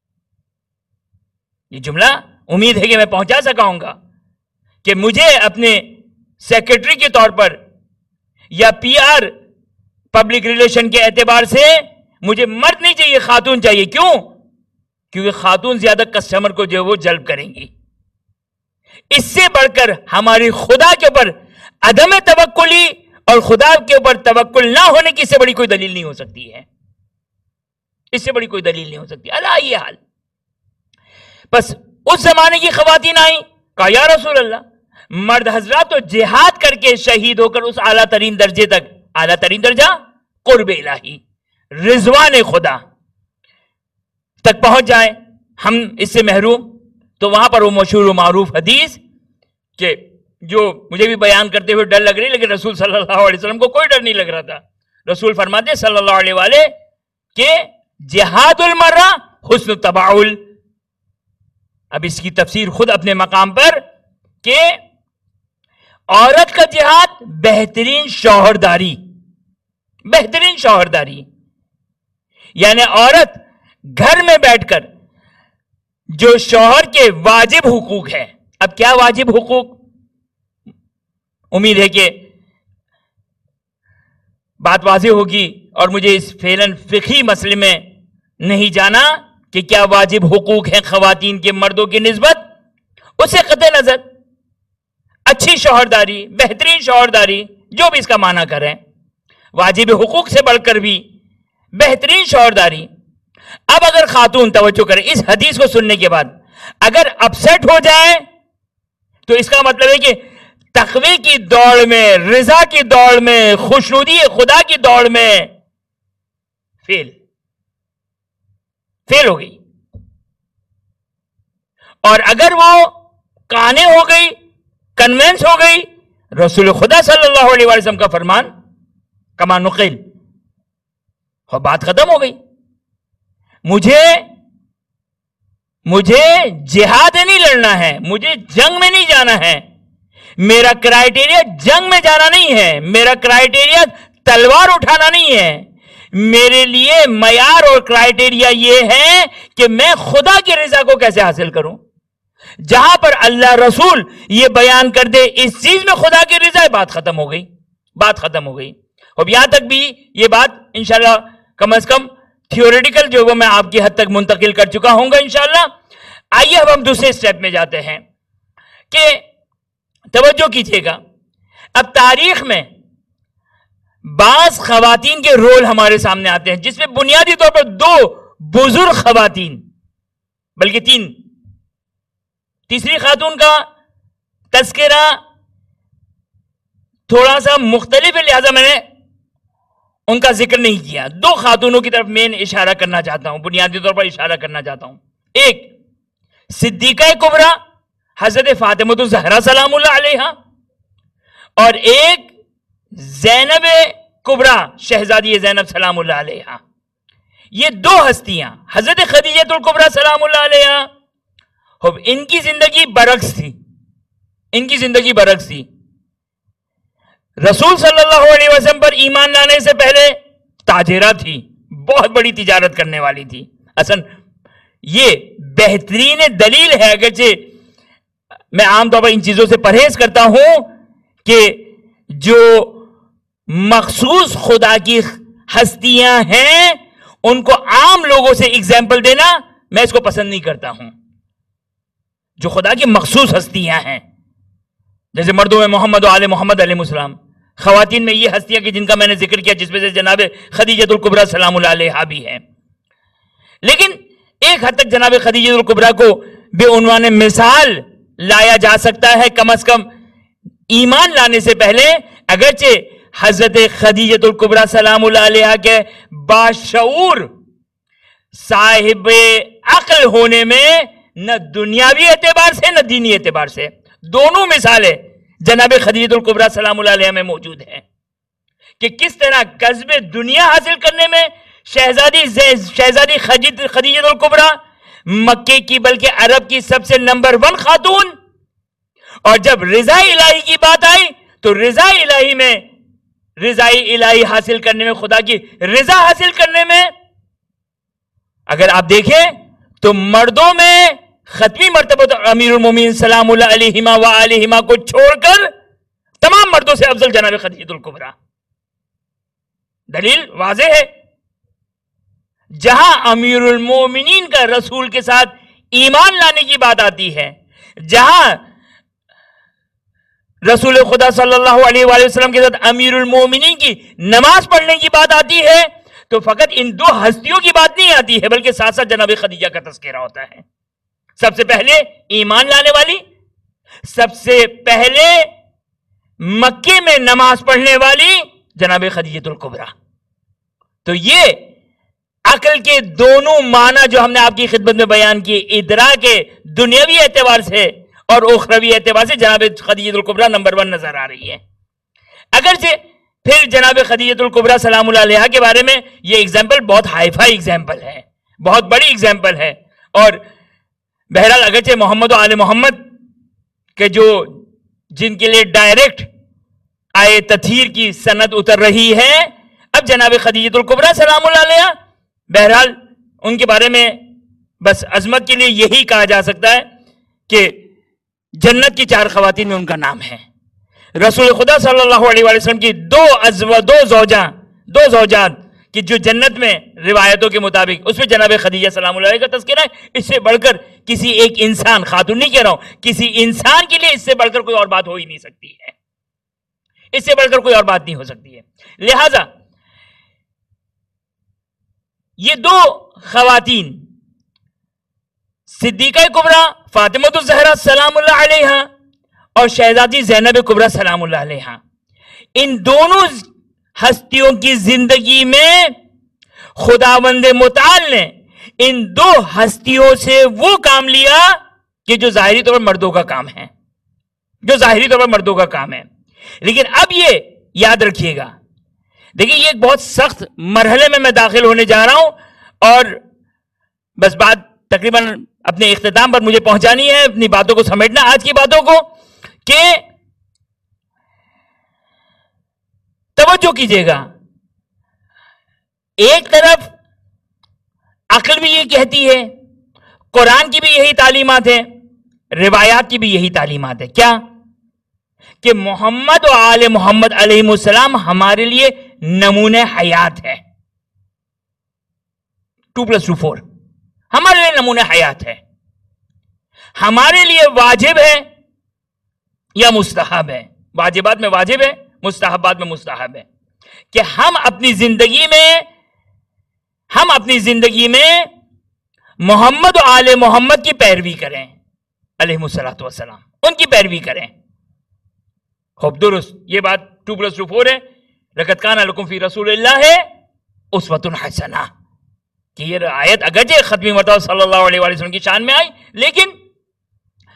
یہ جملہ امید ہے کہ میں پہنچا سکا ہوں گا کہ مجھے اپنے سیکرٹری کے طور پر یا پی آر پبلک ریلیشن کے اعتبار سے مجھے مرد نہیں چاہیے، خاتون چاہیے. کیوں؟ کیونکہ خاتون زیادہ کسٹمر کو جو وہ جلب کریں گی. اس سے بڑھ کر ہماری خدا کے اوپر عدم توکلی اور خدا کے اوپر توکل نہ ہونے کی اس سے بڑی کوئی دلیل نہیں ہو سکتی ہے، اس سے بڑی کوئی دلیل نہیں ہو سکتی. اللہ یہ حال. بس اس زمانے کی خواتین آئیں، کہا یا رسول اللہ، مرد حضرات تو جہاد کر کے شہید ہو کر اس اعلیٰ ترین درجے تک، اعلیٰ ترین درجہ قرب الہی رضوان خدا تک پہنچ جائیں، ہم اس سے محروم. تو وہاں پر وہ مشہور و معروف حدیث کہ جو مجھے بھی بیان کرتے ہوئے ڈر لگ رہی، لیکن رسول صلی اللہ علیہ وسلم کو کوئی ڈر نہیں لگ رہا تھا. رسول فرماتے صلی اللہ علیہ وآلہ کہ جہاد المرہ حسن تباعل. اب اس کی تفسیر خود اپنے مقام پر کہ عورت کا جہاد بہترین شوہرداری، بہترین شوہرداری. یعنی عورت گھر میں بیٹھ کر جو شوہر کے واجب حقوق ہے. اب کیا واجب حقوق؟ امید ہے کہ بات واضح ہوگی اور مجھے اس فعلاً فقہی مسئلے میں نہیں جانا کہ کیا واجب حقوق ہیں خواتین کے مردوں کی نسبت. اس سے قطع نظر اچھی شوہرداری، بہترین شوہرداری، جو بھی اس کا معنی کریں، واجب حقوق سے بڑھ کر بھی بہترین شوہرداری. اب اگر خاتون توجہ کرے اس حدیث کو سننے کے بعد اگر اپسیٹ ہو جائے تو اس کا مطلب ہے کہ تقوی کی دوڑ میں، رضا کی دوڑ میں، خوشنودی خدا کی دوڑ میں فیل فیل ہو گئی. اور اگر وہ قانع ہو گئی، کنونس ہو گئی، رسول خدا صلی اللہ علیہ وسلم کا فرمان کما نقل، اور بات ختم ہو گئی. مجھے مجھے جہاد نہیں لڑنا ہے، مجھے جنگ میں نہیں جانا ہے. میرا کرائیٹیریا جنگ میں جانا نہیں ہے، میرا کرائیٹیریا تلوار اٹھانا نہیں ہے. میرے لیے معیار اور کرائیٹیریا یہ ہے کہ میں خدا کی رضا کو کیسے حاصل کروں. جہاں پر اللہ رسول یہ بیان کر دے اس چیز میں خدا کی رضا ہے، بات ختم ہو گئی، بات ختم ہو گئی. اب یہاں تک بھی یہ بات انشاءاللہ کم از کم تھیوریٹیکل جو وہ میں آپ کی حد تک منتقل کر چکا ہوں گا انشاءاللہ. آئیے اب ہم دوسرے سٹیپ میں جاتے ہیں کہ توجہ کیجئے گا. اب تاریخ میں بعض خواتین کے رول ہمارے سامنے آتے ہیں جس میں بنیادی طور پر دو بزرگ خواتین، بلکہ تین، تیسری خاتون کا تذکرہ تھوڑا سا مختلف ہے، لہذا میں نے ان کا ذکر نہیں کیا. دو خاتونوں کی طرف میں اشارہ کرنا چاہتا ہوں، بنیادی طور پر اشارہ کرنا چاہتا ہوں. ایک صدیقہ کبریٰ حضرت فاطمہ الزہرا سلام اللہ علیہا، اور ایک زینب کبریٰ شہزادی زینب سلام اللہ علیہا. یہ دو ہستیاں حضرت خدیجہ الکبریٰ سلام اللہ علیہا، اب ان کی زندگی برعکس تھی. ان کی زندگی برعکس تھی. رسول صلی اللہ علیہ وسلم پر ایمان لانے سے پہلے تاجرہ تھی، بہت بڑی تجارت کرنے والی تھی. اصل یہ بہترین دلیل ہے، اگرچہ میں عام طور پر ان چیزوں سے پرہیز کرتا ہوں کہ جو مخصوص خدا کی ہستیاں ہیں ان کو عام لوگوں سے اگزامپل دینا میں اس کو پسند نہیں کرتا ہوں. جو خدا کی مخصوص ہستیاں ہیں، جیسے مردوں میں محمد و آل محمد علیہ السلام، خواتین میں یہ ہستیاں کہ جن کا میں نے ذکر کیا، جس میں سے جناب خدیجہ الکبریٰ سلام اللہ علیہا بھی ہے. لیکن ایک حد تک جناب خدیجہ الکبریٰ کو بے عنوان مثال لایا جا سکتا ہے، کم از کم ایمان لانے سے پہلے. اگرچہ حضرت خدیجہ الکبریٰ سلام اللہ علیہا کے باشعور صاحب عقل ہونے میں نہ دنیاوی اعتبار سے نہ دینی اعتبار سے دونوں مثالیں جناب خدیجہ الکبریٰ سلام اللہ علیہا میں موجود ہیں کہ کس طرح کسب دنیا حاصل کرنے میں شہزادی شہزادی خدیجہ الکبریٰ مکے کی بلکہ عرب کی سب سے نمبر ون خاتون، اور جب رضا الہی کی بات آئی تو رضا الہی میں رضا الہی حاصل کرنے میں، خدا کی رضا حاصل کرنے میں، اگر آپ دیکھیں تو مردوں میں ختمی مرتبہ امیر المومنین سلام اللہ علیہما و آلہما کو چھوڑ کر تمام مردوں سے افضل جناب خدیجہ الکبریٰ. دلیل واضح ہے. جہاں امیر المومنین کا رسول کے ساتھ ایمان لانے کی بات آتی ہے، جہاں رسول خدا صلی اللہ علیہ وآلہ وسلم کے ساتھ امیر المومنین کی نماز پڑھنے کی بات آتی ہے، تو فقط ان دو ہستیوں کی بات نہیں آتی ہے بلکہ ساتھ ساتھ جناب خدیجہ کا تذکرہ ہوتا ہے. سب سے پہلے ایمان لانے والی، سب سے پہلے مکے میں نماز پڑھنے والی جناب خدیجہ الکبریٰ. تو یہ عقل کے دونوں معنی جو ہم نے آپ کی خدمت میں بیان کی، ادراک دنیاوی اعتبار سے اور اخروی اعتبار سے جناب خدیجہ الکبریٰ نمبر ون نظر آ رہی ہے. اگرچہ پھر جناب خدیجہ الکبریٰ سلام اللہ علیہا کے بارے میں یہ اگزامپل بہت ہائی فائی اگزامپل ہے، بہت بڑی اگزامپل ہے. اور بہرحال اگرچہ محمد و آل محمد کے جو جن کے لیے ڈائریکٹ آئے تطہیر کی سند اتر رہی ہے، اب جناب خدیجہ الکبریٰ سلام اللہ علیہا، بہرحال ان کے بارے میں بس عظمت کے لیے یہی کہا جا سکتا ہے کہ جنت کی چار خواتین میں ان کا نام ہے. رسول خدا صلی اللہ علیہ وآلہ وسلم کی دو ازوا دو زوجاں دو زوجات کہ جو جنت میں روایتوں کے مطابق اس میں جناب خدیجہ سلام اللہ علیہ کا تذکرہ ہے. اس سے بڑھ کر کسی ایک انسان، خاتون نہیں کہہ رہا ہوں، کسی انسان کے لیے اس سے بڑھ کر کوئی اور بات ہو ہی نہیں سکتی ہے، اس سے بڑھ کر کوئی اور بات نہیں ہو سکتی ہے. لہذا یہ دو خواتین صدیقہ کبریٰ فاطمہ الزہرا سلام اللہ علیہا اور شہزادی زینب کبریٰ سلام اللہ علیہا، ان دونوں ہستیوں کی زندگی میں خداوند متعال نے ان دو ہستیوں سے وہ کام لیا کہ جو ظاہری طور پر مردوں کا کام ہے، جو ظاہری طور پر مردوں کا کام ہے. لیکن اب یہ یاد رکھیے گا، دیکھیں یہ ایک بہت سخت مرحلے میں میں داخل ہونے جا رہا ہوں، اور بس بات تقریباً اپنے اختتام پر مجھے پہنچانی ہے، اپنی باتوں کو سمیٹنا آج کی باتوں کو، کہ توجہ کیجئے گا. ایک طرف عقل بھی یہ کہتی ہے، قرآن کی بھی یہی تعلیمات ہیں، روایات کی بھی یہی تعلیمات ہے، کیا کہ محمد و آل محمد علیہ السلام ہمارے لیے نمونہ حیات ہے. ٹو پلس ٹو فور ہمارے لیے نمونہ حیات ہے. ہمارے لیے واجب ہے یا مستحب ہے، واجبات میں واجب ہے، مستحبات میں مستحب ہے، کہ ہم اپنی زندگی میں ہم اپنی زندگی میں محمد و آل محمد کی پیروی کریں، علیہ الصلوۃ والسلام، ان کی پیروی کریں. خوب درست، یہ بات ٹو پلس ٹو فور ہے. لقد کان لکم فی رسول اللہ اسوۃ حسنہ، کہ یہ آیت اگرچہ ختمی مرتبہ صلی اللہ علیہ وسلم کی شان میں آئی، لیکن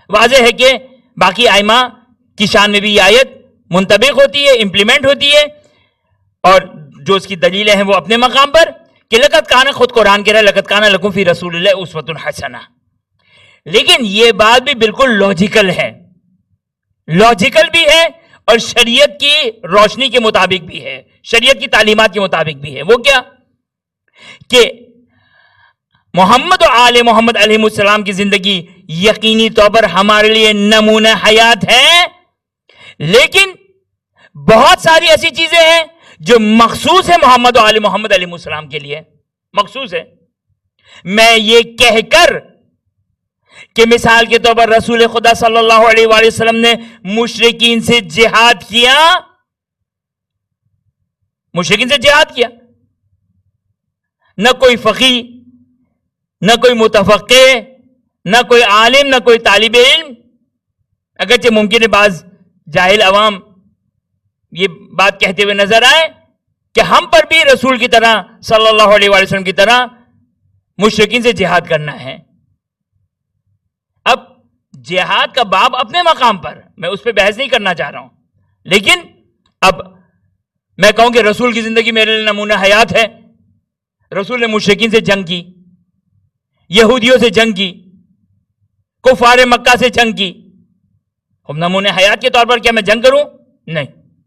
واضح ہے کہ باقی ائمہ کی شان میں بھی یہ آیت منطبق ہوتی ہے، امپلیمنٹ ہوتی ہے، اور جو اس کی دلیلیں ہیں وہ اپنے مقام پر، کہ لقد کان، خود قرآن کہہ رہا ہے لقد کان لکم فی رسول اللہ اسوۃ حسنہ، لیکن یہ بات بھی بالکل لاجیکل ہے، لاجیکل بھی ہے اور شریعت کی روشنی کے مطابق بھی ہے، شریعت کی تعلیمات کے مطابق بھی ہے۔ وہ کیا کہ محمد و آل محمد علیہ السلام کی زندگی یقینی طور پر ہمارے لیے نمونہ حیات ہے، لیکن بہت ساری ایسی چیزیں ہیں جو مخصوص ہے محمد و آل محمد علیہ السلام کے لیے، مخصوص ہے۔ میں یہ کہہ کر کہ مثال کے طور پر رسول خدا صلی اللہ علیہ وآلہ وسلم نے مشرکین سے جہاد کیا، مشرکین سے جہاد کیا، نہ کوئی فقی، نہ کوئی متفقہ، نہ کوئی عالم، نہ کوئی طالب علم، اگرچہ ممکن ہے بعض جاہل عوام یہ بات کہتے ہوئے نظر آئے کہ ہم پر بھی رسول کی طرح صلی اللہ علیہ وآلہ وسلم کی طرح مشرکین سے جہاد کرنا ہے۔ اب جہاد کا باب اپنے مقام پر، میں اس پہ بحث نہیں کرنا چاہ رہا ہوں، لیکن اب میں کہوں کہ رسول کی زندگی میرے لیے نمونہ حیات ہے، رسول نے مشرکین سے جنگ کی، یہودیوں سے جنگ کی، کفار مکہ سے جنگ کی، اب نمونہ حیات کے طور پر کیا میں جنگ کروں؟ نہیں۔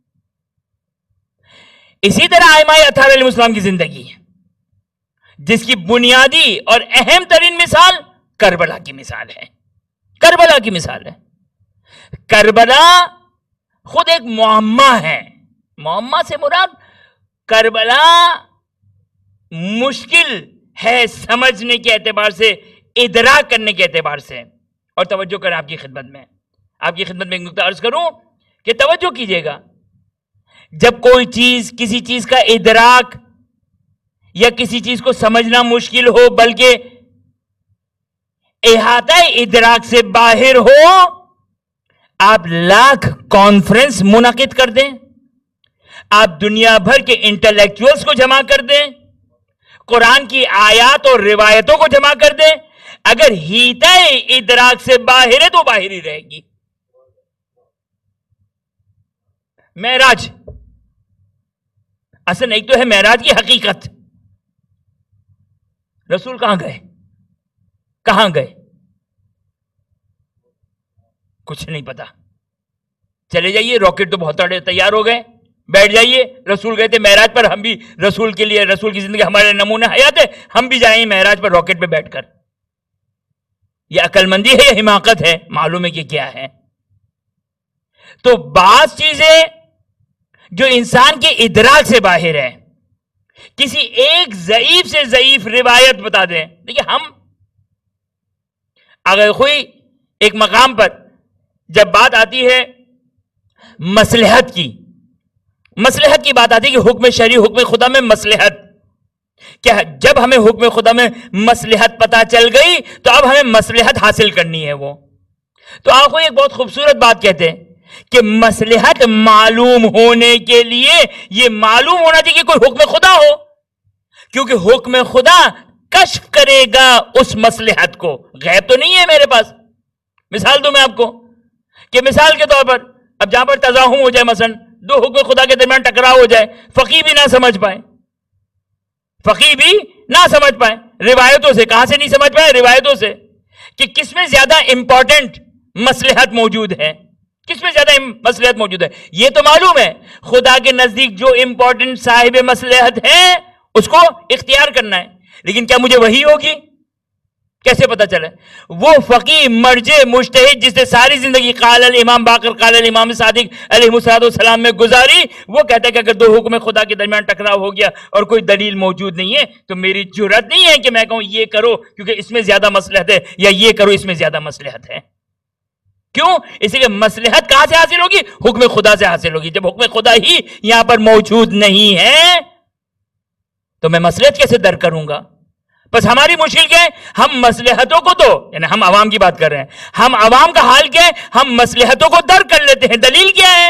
اسی طرح ائمہ اطہار علیہ السلام کی زندگی ہے، جس کی بنیادی اور اہم ترین مثال کربلا کی مثال ہے، کربلا کی مثال ہے۔ کربلا خود ایک معمہ ہے، معمہ سے مراد کربلا مشکل ہے سمجھنے کے اعتبار سے، ادراک کرنے کے اعتبار سے۔ اور توجہ کریں، آپ کی خدمت میں آپ کی خدمت میں ایک نکتہ عرض کروں کہ توجہ کیجئے گا، جب کوئی چیز، کسی چیز کا ادراک یا کسی چیز کو سمجھنا مشکل ہو، بلکہ احاطہ ادراک سے باہر ہو، آپ لاکھ کانفرنس منعقد کر دیں، آپ دنیا بھر کے انٹلیکچوئلز کو جمع کر دیں، قرآن کی آیات اور روایتوں کو جمع کر دیں، اگر حیطہ ادراک سے باہر ہے تو باہر ہی رہے گی۔ معراج، اصل ایک تو ہے معراج کی حقیقت، رسول کہاں گئے، کہاں گئے، کچھ نہیں پتا، چلے جائیے، راکٹ تو بہت سارے تیار ہو گئے، بیٹھ جائیے، رسول گئے تھے معراج پر، ہم بھی رسول کے لیے، رسول کی زندگی ہمارے نمونہ حیات ہے، ہم بھی جائیں معراج پر راکٹ پہ بیٹھ کر۔ یہ عقل مندی ہے یا حماقت ہے؟ معلوم ہے کہ کیا ہے۔ تو بعض چیزیں جو انسان کے ادراک سے باہر ہے، کسی ایک ضعیف سے ضعیف روایت بتا دیں، دیکھیں ہم اگر کوئی ایک مقام پر جب بات آتی ہے مصلحت کی، مصلحت کی بات آتی ہے کہ حکم شرعی، حکم خدا میں مصلحت کیا، جب ہمیں حکم خدا میں مصلحت پتہ چل گئی تو اب ہمیں مصلحت حاصل کرنی ہے۔ وہ تو آپ کو ایک بہت خوبصورت بات کہتے ہیں کہ مصلحت معلوم ہونے کے لیے یہ معلوم ہونا چاہیے کہ کوئی حکم خدا ہو، کیونکہ حکم خدا کشف کرے گا اس مصلحت کو، غیب تو نہیں ہے میرے پاس۔ مثال دوں میں آپ کو کہ مثال کے طور پر اب جہاں پر تزاحم ہو جائے، مثلا دو حکم خدا کے درمیان ٹکراؤ ہو جائے، فقی بھی نہ سمجھ پائے، فقی بھی نہ سمجھ پائے، روایتوں سے، کہاں سے نہیں سمجھ پائے؟ روایتوں سے، کہ کس میں زیادہ امپورٹنٹ مصلحت موجود ہے، کس میں زیادہ مصلحت موجود ہے، یہ تو معلوم ہے۔ خدا کے نزدیک جو امپورٹنٹ صاحب مصلحت ہے اس کو اختیار کرنا ہے، لیکن کیا مجھے وہی ہوگی؟ کیسے پتا چلے؟ وہ فقی مرجع مجتہد جس نے ساری زندگی قال الامام باقر قال الامام صادق علیہ السلام میں گزاری، وہ کہتا ہے کہ اگر دو حکم خدا کے درمیان ٹکراؤ ہو گیا اور کوئی دلیل موجود نہیں ہے تو میری جرات نہیں ہے کہ میں کہوں یہ کرو کیونکہ اس میں زیادہ مصلحت ہے، یا یہ کرو اس میں زیادہ مصلحت ہے۔ کیوں؟ اس لیے مصلحت کہاں سے حاصل ہوگی؟ حکم خدا سے حاصل ہوگی۔ جب حکم خدا ہی یہاں پر موجود نہیں ہے تو میں مصلحت کیسے در کروں گا؟ بس ہماری مشکل کیا ہے؟ ہم مصلحتوں کو تو، یعنی ہم عوام کی بات کر رہے ہیں، ہم عوام کا حال کیا ہے؟ ہم مصلحتوں کو در کر لیتے ہیں۔ دلیل کیا ہے؟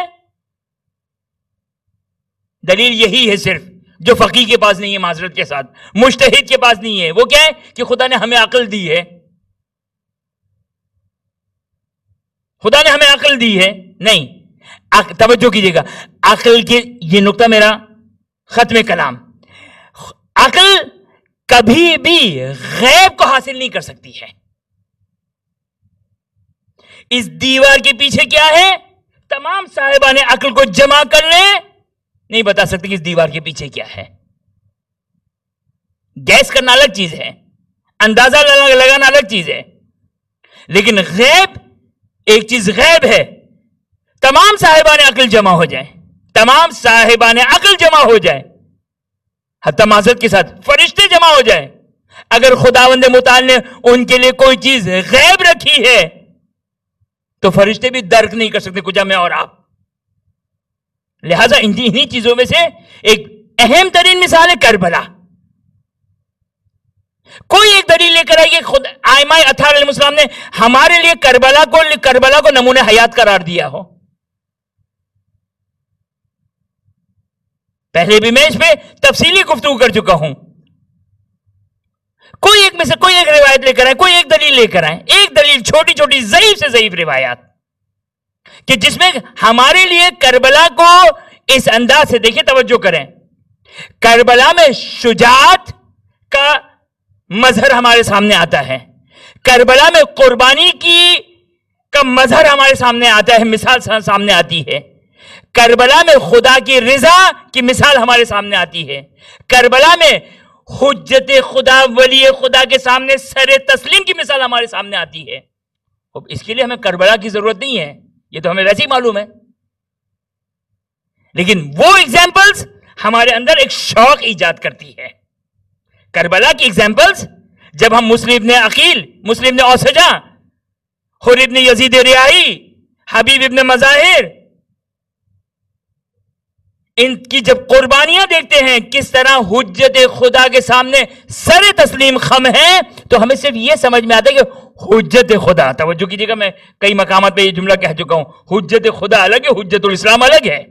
دلیل یہی ہے صرف جو فقیہ کے پاس نہیں ہے، معذرت کے ساتھ مجتہد کے پاس نہیں ہے۔ وہ کیا ہے کہ خدا نے ہمیں عقل دی ہے، خدا نے ہمیں عقل دی ہے، نہیں. توجہ کیجیے گا، عقل کے یہ نقطہ میرا ختم کلام، عقل کبھی بھی غیب کو حاصل نہیں کر سکتی ہے. اس دیوار کے پیچھے کیا ہے؟ تمام صاحبان عقل کو جمع کر لیں، نہیں بتا سکتے کہ اس دیوار کے پیچھے کیا ہے. گیس کرنا الگ چیز ہے، اندازہ لگانا الگ چیز ہے، لیکن غیب ایک چیز غیب ہے. تمام صاحبان عقل جمع ہو جائیں، تمام صاحبان عقل جمع ہو جائیں، حتی معذرت کے ساتھ فرشتے جمع ہو جائیں، اگر خداوند متعال نے ان کے لیے کوئی چیز غیب رکھی ہے تو فرشتے بھی درک نہیں کر سکتے، کچھ میں اور آپ. لہذا انہی چیزوں میں سے ایک اہم ترین مثال ہے کربلا. کوئی ایک دلیل لے کر آئیے خود ائمہ اطہار علیہ السلام نے ہمارے لیے کربلا کو کربلا کو نمونہ حیات قرار دیا ہو. پہلے بھی میں اس پہ تفصیلی گفتگو کر چکا ہوں. کوئی ایک میں سے کوئی ایک روایت لے کر آئے، کوئی ایک دلیل لے کر آئے، ایک دلیل چھوٹی چھوٹی ضعیف سے ضعیف روایات کہ جس میں ہمارے لیے کربلا کو اس انداز سے دیکھیں، توجہ کریں. کربلا میں شجاعت کا مظہر ہمارے سامنے آتا ہے، کربلا میں قربانی کی کا مظہر ہمارے سامنے آتا ہے، مثال سامنے آتی ہے. کربلا میں خدا کی رضا کی مثال ہمارے سامنے آتی ہے. کربلا میں حجت خدا، ولی خدا کے سامنے سر تسلیم کی مثال ہمارے سامنے آتی ہے. اب اس کے لیے ہمیں کربلا کی ضرورت نہیں ہے، یہ تو ہمیں ویسے ہی معلوم ہے، لیکن وہ ایگزامپلز ہمارے اندر ایک شوق ایجاد کرتی ہے. کربلا کی ایگزامپلز جب ہم مسلم ابن عقیل، مسلم ابن اوسجا، حر ابن یزید ریائی، حبیب ابن مظاہر، ان کی جب قربانیاں دیکھتے ہیں کس طرح حجت خدا کے سامنے سر تسلیم خم ہے، تو ہمیں صرف یہ سمجھ میں آتا ہے کہ حجت خدا، توجہ کیجیے گا، میں کئی مقامات پہ یہ جملہ کہہ چکا ہوں، حجت خدا الگ ہے، حجت الاسلام الگ ہے.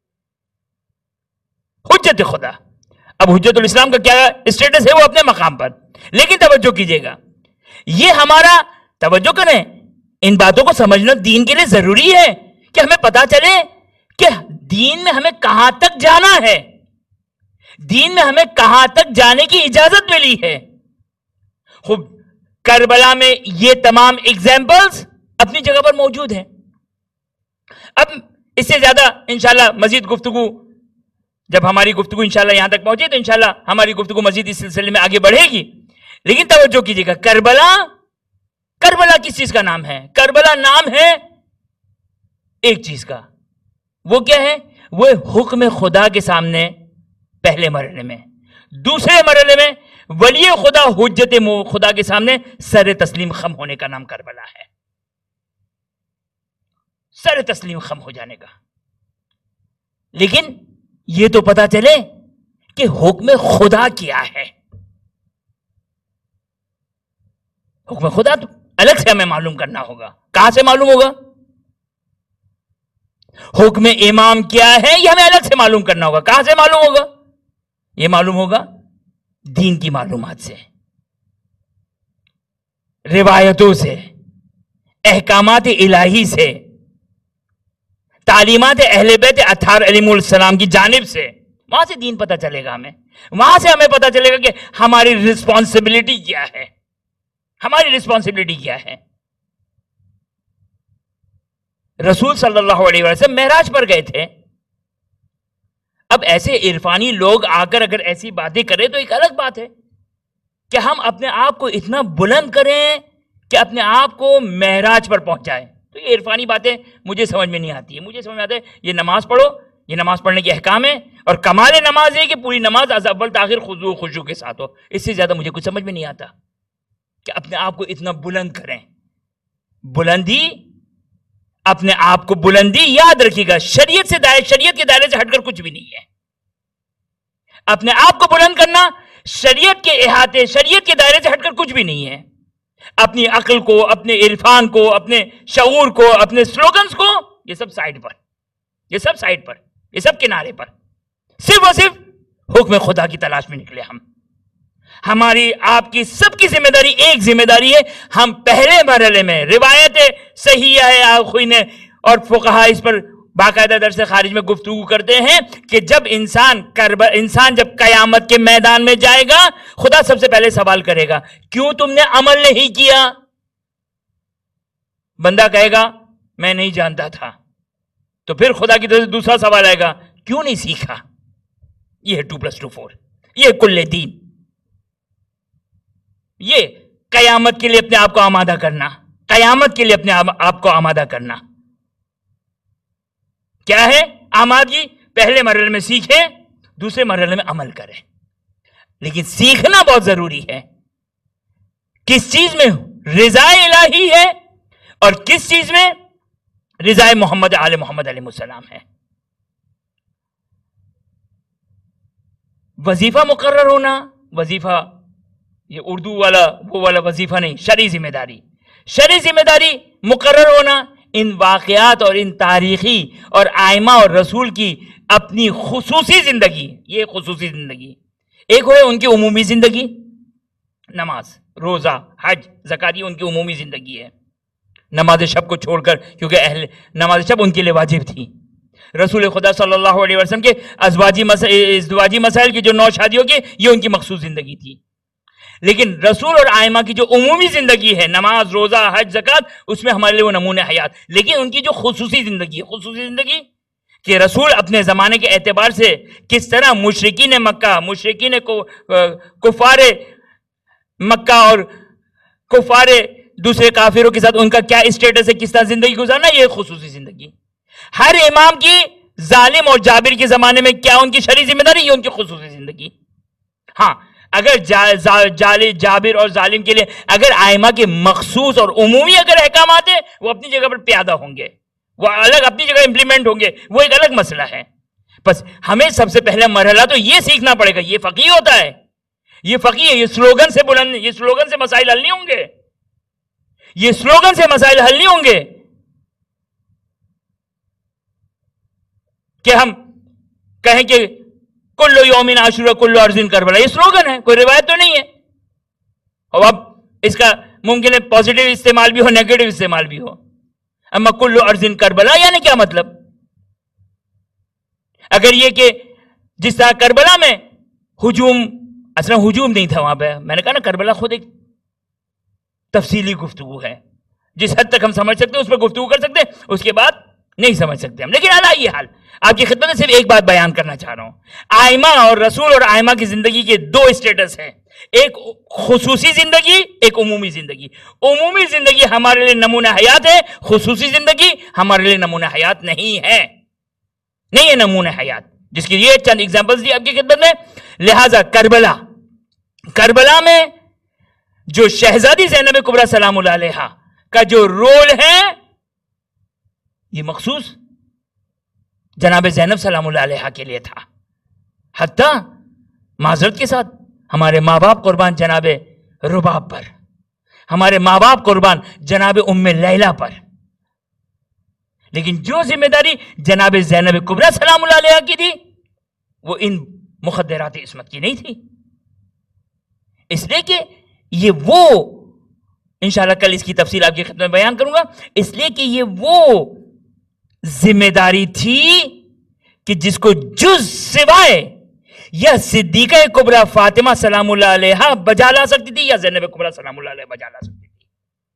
حجت خدا، اب حجت الاسلام کا کیا اسٹیٹس ہے وہ اپنے مقام پر، لیکن توجہ کیجیے گا، یہ ہمارا، توجہ کریں، ان باتوں کو سمجھنا دین کے لیے ضروری ہے کہ ہمیں پتا چلے کہ دین میں ہمیں کہاں تک جانا ہے، دین میں ہمیں کہاں تک جانے کی اجازت ملی ہے. خوب کربلا میں یہ تمام ایگزامپلز اپنی جگہ پر موجود ہیں. اب اس سے زیادہ انشاءاللہ مزید گفتگو، جب ہماری گفتگو انشاءاللہ یہاں تک پہنچے تو انشاءاللہ ہماری گفتگو مزید اس سلسلے میں آگے بڑھے گی. لیکن توجہ کیجیے گا، کربلا، کربلا کس چیز کا نام ہے؟ کربلا نام ہے ایک چیز کا، وہ کیا ہے؟ وہ حکم خدا کے سامنے پہلے مرحلے میں، دوسرے مرحلے میں ولی خدا، حجت خدا کے سامنے سر تسلیم خم ہونے کا نام کربلا ہے. سر تسلیم خم ہو جانے کا. لیکن یہ تو پتا چلے کہ حکم خدا کیا ہے. حکم خدا تو الگ سے ہمیں معلوم کرنا ہوگا. کہاں سے معلوم ہوگا؟ حکم امام کیا ہے یہ ہمیں الگ سے معلوم کرنا ہوگا. کہاں سے معلوم ہوگا؟ یہ معلوم ہوگا دین کی معلومات سے، روایتوں سے، احکامات الہی سے، تعلیمات اہل بیت اطہار علیہ السلام کی جانب سے. وہاں سے دین پتہ چلے گا ہمیں، وہاں سے ہمیں پتہ چلے گا کہ ہماری رسپانسبلٹی کیا ہے، ہماری رسپانسبلٹی کیا ہے. رسول صلی اللہ علیہ وسلم معراج پر گئے تھے. اب ایسے عرفانی لوگ آ کر اگر ایسی باتیں کریں تو ایک الگ بات ہے کہ ہم اپنے آپ کو اتنا بلند کریں کہ اپنے آپ کو معراج پر پہنچائیں. تو یہ عرفانی باتیں مجھے سمجھ میں نہیں آتی ہے. مجھے سمجھ میں آتا ہے یہ نماز پڑھو، یہ نماز پڑھنے کے احکام ہے، اور کمال نماز ہے کہ پوری نماز از اول تاخیر خضوع و خشوع کے ساتھ ہو. اس سے زیادہ مجھے کچھ سمجھ میں نہیں آتا کہ اپنے آپ کو اتنا بلند کریں. بلندی، اپنے آپ کو بلندی، یاد رکھیے گا، شریعت سے دائر شریعت کے دائرے سے ہٹ کر کچھ بھی نہیں ہے. اپنے آپ کو بلند کرنا شریعت کے احاطے، شریعت کے دائرے سے ہٹ کر کچھ بھی نہیں ہے. اپنی عقل کو، اپنے عرفان کو، اپنے شعور کو، اپنے سلوگنز کو، یہ سب سائیڈ پر، یہ سب سائیڈ پر، یہ سب کنارے پر. صرف اور صرف حکم خدا کی تلاش میں نکلے ہم. ہماری آپ کی سب کی ذمہ داری ایک ذمہ داری ہے. ہم پہلے مرحلے میں روایت صحیح ہے آخوی نے اور فقہا اس پر باقاعدہ درس خارج میں گفتگو کرتے ہیں کہ جب انسان کرب انسان جب قیامت کے میدان میں جائے گا خدا سب سے پہلے سوال کرے گا کیوں تم نے عمل نہیں کیا. بندہ کہے گا میں نہیں جانتا تھا. تو پھر خدا کی طرف سے دوسرا سوال آئے گا کیوں نہیں سیکھا. یہ ہے ٹو پلس ٹو فور. یہ کل دین. یہ قیامت کے لیے اپنے آپ کو آمادہ کرنا. قیامت کے لیے اپنے آپ کو آمادہ کرنا کیا ہے آمادگی؟ پہلے مرحلے میں سیکھیں, دوسرے مرحلے میں عمل کریں. لیکن سیکھنا بہت ضروری ہے. کس چیز میں رضا الہی ہے اور کس چیز میں رضا محمد آل محمد علیہ السلام ہے. وظیفہ مقرر ہونا, وظیفہ یہ اردو والا وہ والا وظیفہ نہیں, شرعی ذمہ داری. شرعی ذمہ داری مقرر ہونا ان واقعات اور ان تاریخی اور آئمہ اور رسول کی اپنی خصوصی زندگی. یہ خصوصی زندگی ایک ہوئے ان کی عمومی زندگی, نماز روزہ حج زکات یہ ان کی عمومی زندگی ہے. نماز شب کو چھوڑ کر, کیونکہ اہل نماز شب ان کے لیے واجب تھی. رسول خدا صلی اللہ علیہ وسلم کے ازواجی مسائل ازدواجی مسائل کی جو نو شادیوں کی یہ ان کی مخصوص زندگی تھی. لیکن رسول اور آئمہ کی جو عمومی زندگی ہے نماز روزہ حج زکات اس میں ہمارے لیے وہ نمونہ حیات. لیکن ان کی جو خصوصی زندگی ہے خصوصی زندگی کہ رسول اپنے زمانے کے اعتبار سے کس طرح مشرکین مکہ مشرکین کفار مکہ اور کفار دوسرے کافروں کے ساتھ ان کا کیا اسٹیٹس ہے, کس طرح زندگی گزارنا, یہ خصوصی زندگی. ہر امام کی ظالم اور جابر کے زمانے میں کیا ان کی شرعی ذمہ داری, یہ ان کی خصوصی زندگی. ہاں اگر جا, جا, جابر اور ظالم کے لیے اگر آئمہ کے مخصوص اور عمومی اگر احکامات ہیں وہ اپنی جگہ پر پیادہ ہوں گے, وہ الگ اپنی جگہ امپلیمنٹ ہوں گے, وہ ایک الگ مسئلہ ہے. بس ہمیں سب سے پہلا مرحلہ تو یہ سیکھنا پڑے گا. یہ فقیہ ہوتا ہے, یہ فقیہ ہے. یہ سلوگن سے بلند, یہ سلوگن سے مسائل حل نہیں ہوں گے. یہ سلوگن سے مسائل حل نہیں ہوں گے کہ ہم کہیں کہ کلو یومن عاشورہ کلو ارض کربلا. یہ سلوگن ہے, کوئی روایت تو نہیں ہے. اور اب اس کا ممکن ہے پازیٹیو استعمال بھی ہو نیگیٹو استعمال بھی ہو. اما کلو ارض کربلا یعنی کیا مطلب؟ اگر یہ کہ جس طرح کربلا میں ہجوم, اصلا ہجوم نہیں تھا وہاں پہ, میں نے کہا نا کربلا خود ایک تفصیلی گفتگو ہے. جس حد تک ہم سمجھ سکتے ہیں اس پر گفتگو کر سکتے ہیں, اس کے بعد نہیں سمجھ سکتے ہم. لیکن علی یہ حال آپ کی خدمت میں صرف ایک بات بیان کرنا چاہ رہا ہوں. آئمہ اور رسول اور آئمہ کی زندگی کے دو اسٹیٹس ہیں, ایک خصوصی زندگی ایک عمومی زندگی. عمومی زندگی ہمارے لیے نمونہ حیات ہے, خصوصی زندگی ہمارے لیے نمونہ حیات نہیں ہے. نہیں ہے نمونہ حیات, جس کی یہ چند ایگزامپلز دی آپ کی خدمت میں. لہذا کربلا کربلا میں جو شہزادی زینب کبریٰ سلام اللہ علیہا کا جو رول ہے یہ مخصوص جناب زینب سلام اللہ علیہا کے لیے تھا. حتیٰ معذرت کے ساتھ ہمارے ماں باپ قربان جناب رباب پر, ہمارے ماں باپ قربان جناب ام لیلہ پر. لیکن جو ذمہ داری جناب زینب کبریٰ سلام اللہ علیہا کی تھی وہ ان مخدرات عصمت کی نہیں تھی. اس لیے کہ یہ وہ انشاءاللہ کل اس کی تفصیل آپ کی خدمت میں بیان کروں گا, اس لیے کہ یہ وہ ذمہ داری تھی کہ جس کو جز سوائے یا صدیقہ کبریٰ فاطمہ سلام اللہ علیہا بجا لا سکتی تھی یا زینب کبریٰ سلام اللہ علیہا بجا لا سکتی تھی.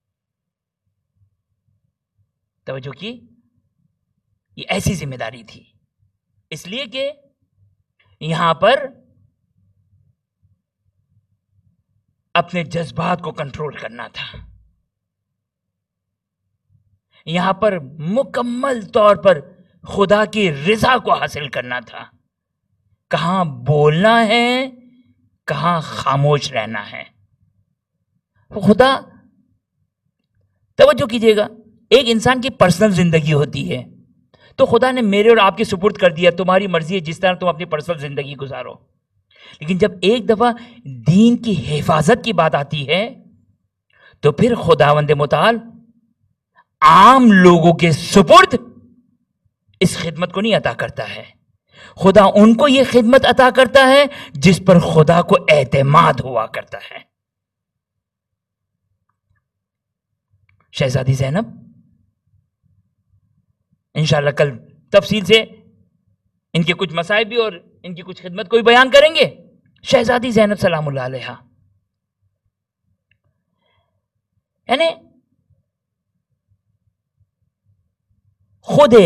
توجہ کی, یہ ایسی ذمہ داری تھی. اس لیے کہ یہاں پر اپنے جذبات کو کنٹرول کرنا تھا, یہاں پر مکمل طور پر خدا کی رضا کو حاصل کرنا تھا. کہاں بولنا ہے کہاں خاموش رہنا ہے. خدا, توجہ کیجئے گا, ایک انسان کی پرسنل زندگی ہوتی ہے تو خدا نے میرے اور آپ کے سپرد کر دیا, تمہاری مرضی ہے جس طرح تم اپنی پرسنل زندگی گزارو. لیکن جب ایک دفعہ دین کی حفاظت کی بات آتی ہے تو پھر خداوند متعال عام لوگوں کے سپرد اس خدمت کو نہیں عطا کرتا ہے. خدا ان کو یہ خدمت عطا کرتا ہے جس پر خدا کو اعتماد ہوا کرتا ہے۔ شہزادی زینب انشاءاللہ کل تفصیل سے ان کے کچھ مصائب بھی اور ان کی کچھ خدمت کو بھی بیان کریں گے۔ شہزادی زینب سلام اللہ علیہا، یعنی خود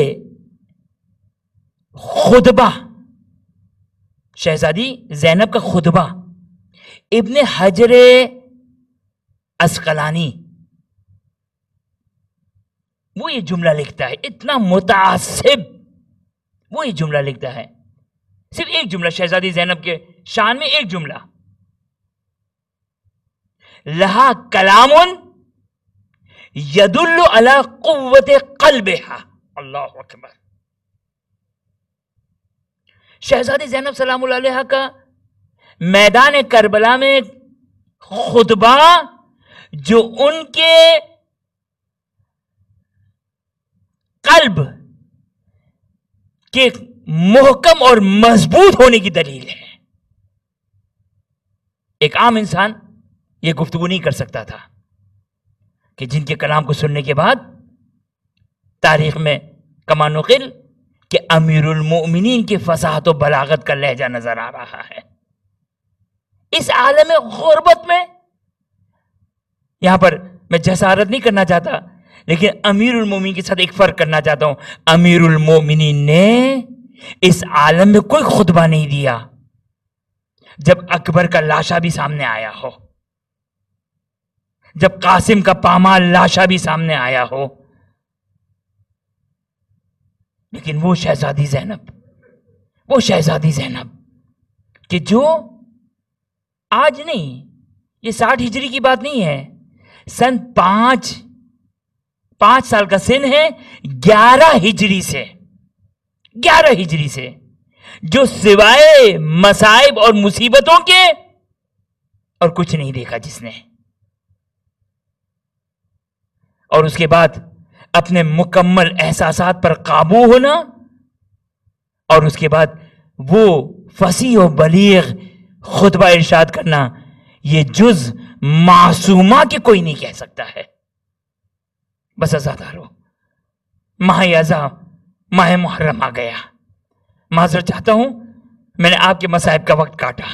خطبہ، شہزادی زینب کا خطبہ ابن حجر عسقلانی وہ یہ جملہ لکھتا ہے، اتنا متعصب وہ یہ جملہ لکھتا ہے، صرف ایک جملہ شہزادی زینب کے شان میں، ایک جملہ، لہا کلام یدل علی قوت قلبہا۔ اللہ اکبر۔ شہزادی زینب سلام اللہ علیہ کا میدان کربلا میں خطبہ جو ان کے قلب کے محکم اور مضبوط ہونے کی دلیل ہے۔ ایک عام انسان یہ گفتگو نہیں کر سکتا تھا کہ جن کے کلام کو سننے کے بعد تاریخ میں کما نقل کہ امیر المؤمنین کی فصاحت و بلاغت کا لہجہ نظر آ رہا ہے۔ اس عالم غربت میں، یہاں پر میں جسارت نہیں کرنا چاہتا لیکن امیر المومنین کے ساتھ ایک فرق کرنا چاہتا ہوں، امیر المومنین نے اس عالم میں کوئی خطبہ نہیں دیا جب اکبر کا لاشا بھی سامنے آیا ہو، جب قاسم کا پامال لاشا بھی سامنے آیا ہو، لیکن وہ شہزادی زینب، وہ شہزادی زینب کہ جو آج نہیں، یہ ساٹھ ہجری کی بات نہیں ہے، سن پانچ پانچ سال کا سن ہے، گیارہ ہجری سے گیارہ ہجری سے جو سوائے مصائب اور مصیبتوں کے اور کچھ نہیں دیکھا جس نے، اور اس کے بعد اپنے مکمل احساسات پر قابو ہونا، اور اس کے بعد وہ فصیح و بلیغ خطبہ ارشاد کرنا، یہ جز معصومہ کے کوئی نہیں کہہ سکتا ہے۔ بس عزادارو، ماہ اعظم ماہ محرم آ گیا، معذرت چاہتا ہوں میں نے آپ کے مصائب کا وقت کاٹا۔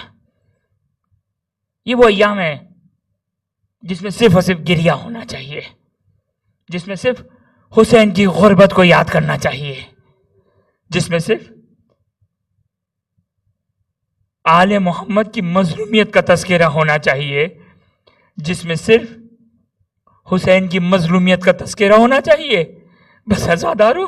یہ وہ ایام ہے جس میں صرف اور صرف گریہ ہونا چاہیے، جس میں صرف حسین کی غربت کو یاد کرنا چاہیے، جس میں صرف آل محمد کی مظلومیت کا تذکرہ ہونا چاہیے، جس میں صرف حسین کی مظلومیت کا تذکرہ ہونا چاہیے۔ بس عزادارو،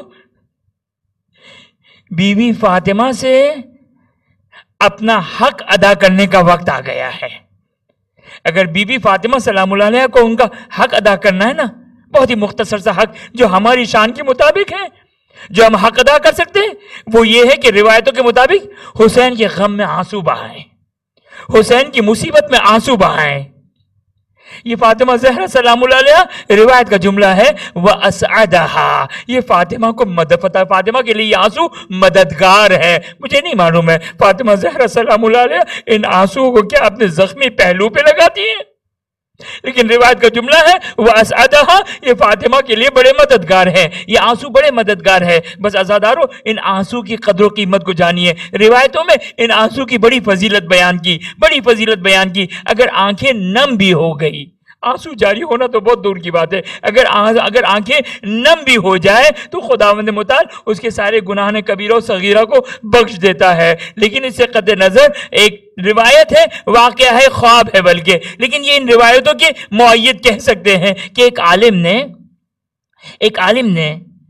بی بی فاطمہ سے اپنا حق ادا کرنے کا وقت آ گیا ہے۔ اگر بی بی فاطمہ سلام اللہ علیہ کو ان کا حق ادا کرنا ہے نا، بہت ہی مختصر سا حق جو ہماری شان کے مطابق ہے، جو ہم حق ادا کر سکتے ہیں، وہ یہ ہے کہ روایتوں کے مطابق حسین کے غم میں آنسو بہائیں، حسین کی مصیبت میں آنسو بہائیں۔ یہ فاطمہ زہرا سلام اللہ علیہ روایت کا جملہ ہے، وَأَسْعَدَهَا، یہ فاطمہ کو مدد پتا، فاطمہ کے لیے یہ آنسو مددگار ہے۔ مجھے نہیں معلوم ہے فاطمہ زہرا سلام اللہ علیہ ان آنسو کو کیا اپنے زخمی پہلو پہ لگاتی ہیں، لیکن روایت کا جملہ ہے وَأَسْعَدَهَا، یہ فاطمہ کے لیے بڑے مددگار ہیں، یہ آنسو بڑے مددگار ہے۔ بس عزادارو، ان آنسو کی قدر و قیمت کو جانیے۔ روایتوں میں ان آنسو کی بڑی فضیلت بیان کی، بڑی فضیلت بیان کی۔ اگر آنکھیں نم بھی ہو گئی، آنسو جاری ہونا تو بہت دور کی بات ہے، اگر اگر آنکھیں نم بھی ہو جائے تو خداوند متعال اس کے سارے گناہ کبیرہ و صغیرہ کو بخش دیتا ہے۔ لیکن اس سے قطع نظر ایک روایت ہے، واقعہ ہے، خواب ہے بلکہ، لیکن یہ ان روایتوں کے مؤید کہہ سکتے ہیں کہ ایک عالم نے ایک عالم نے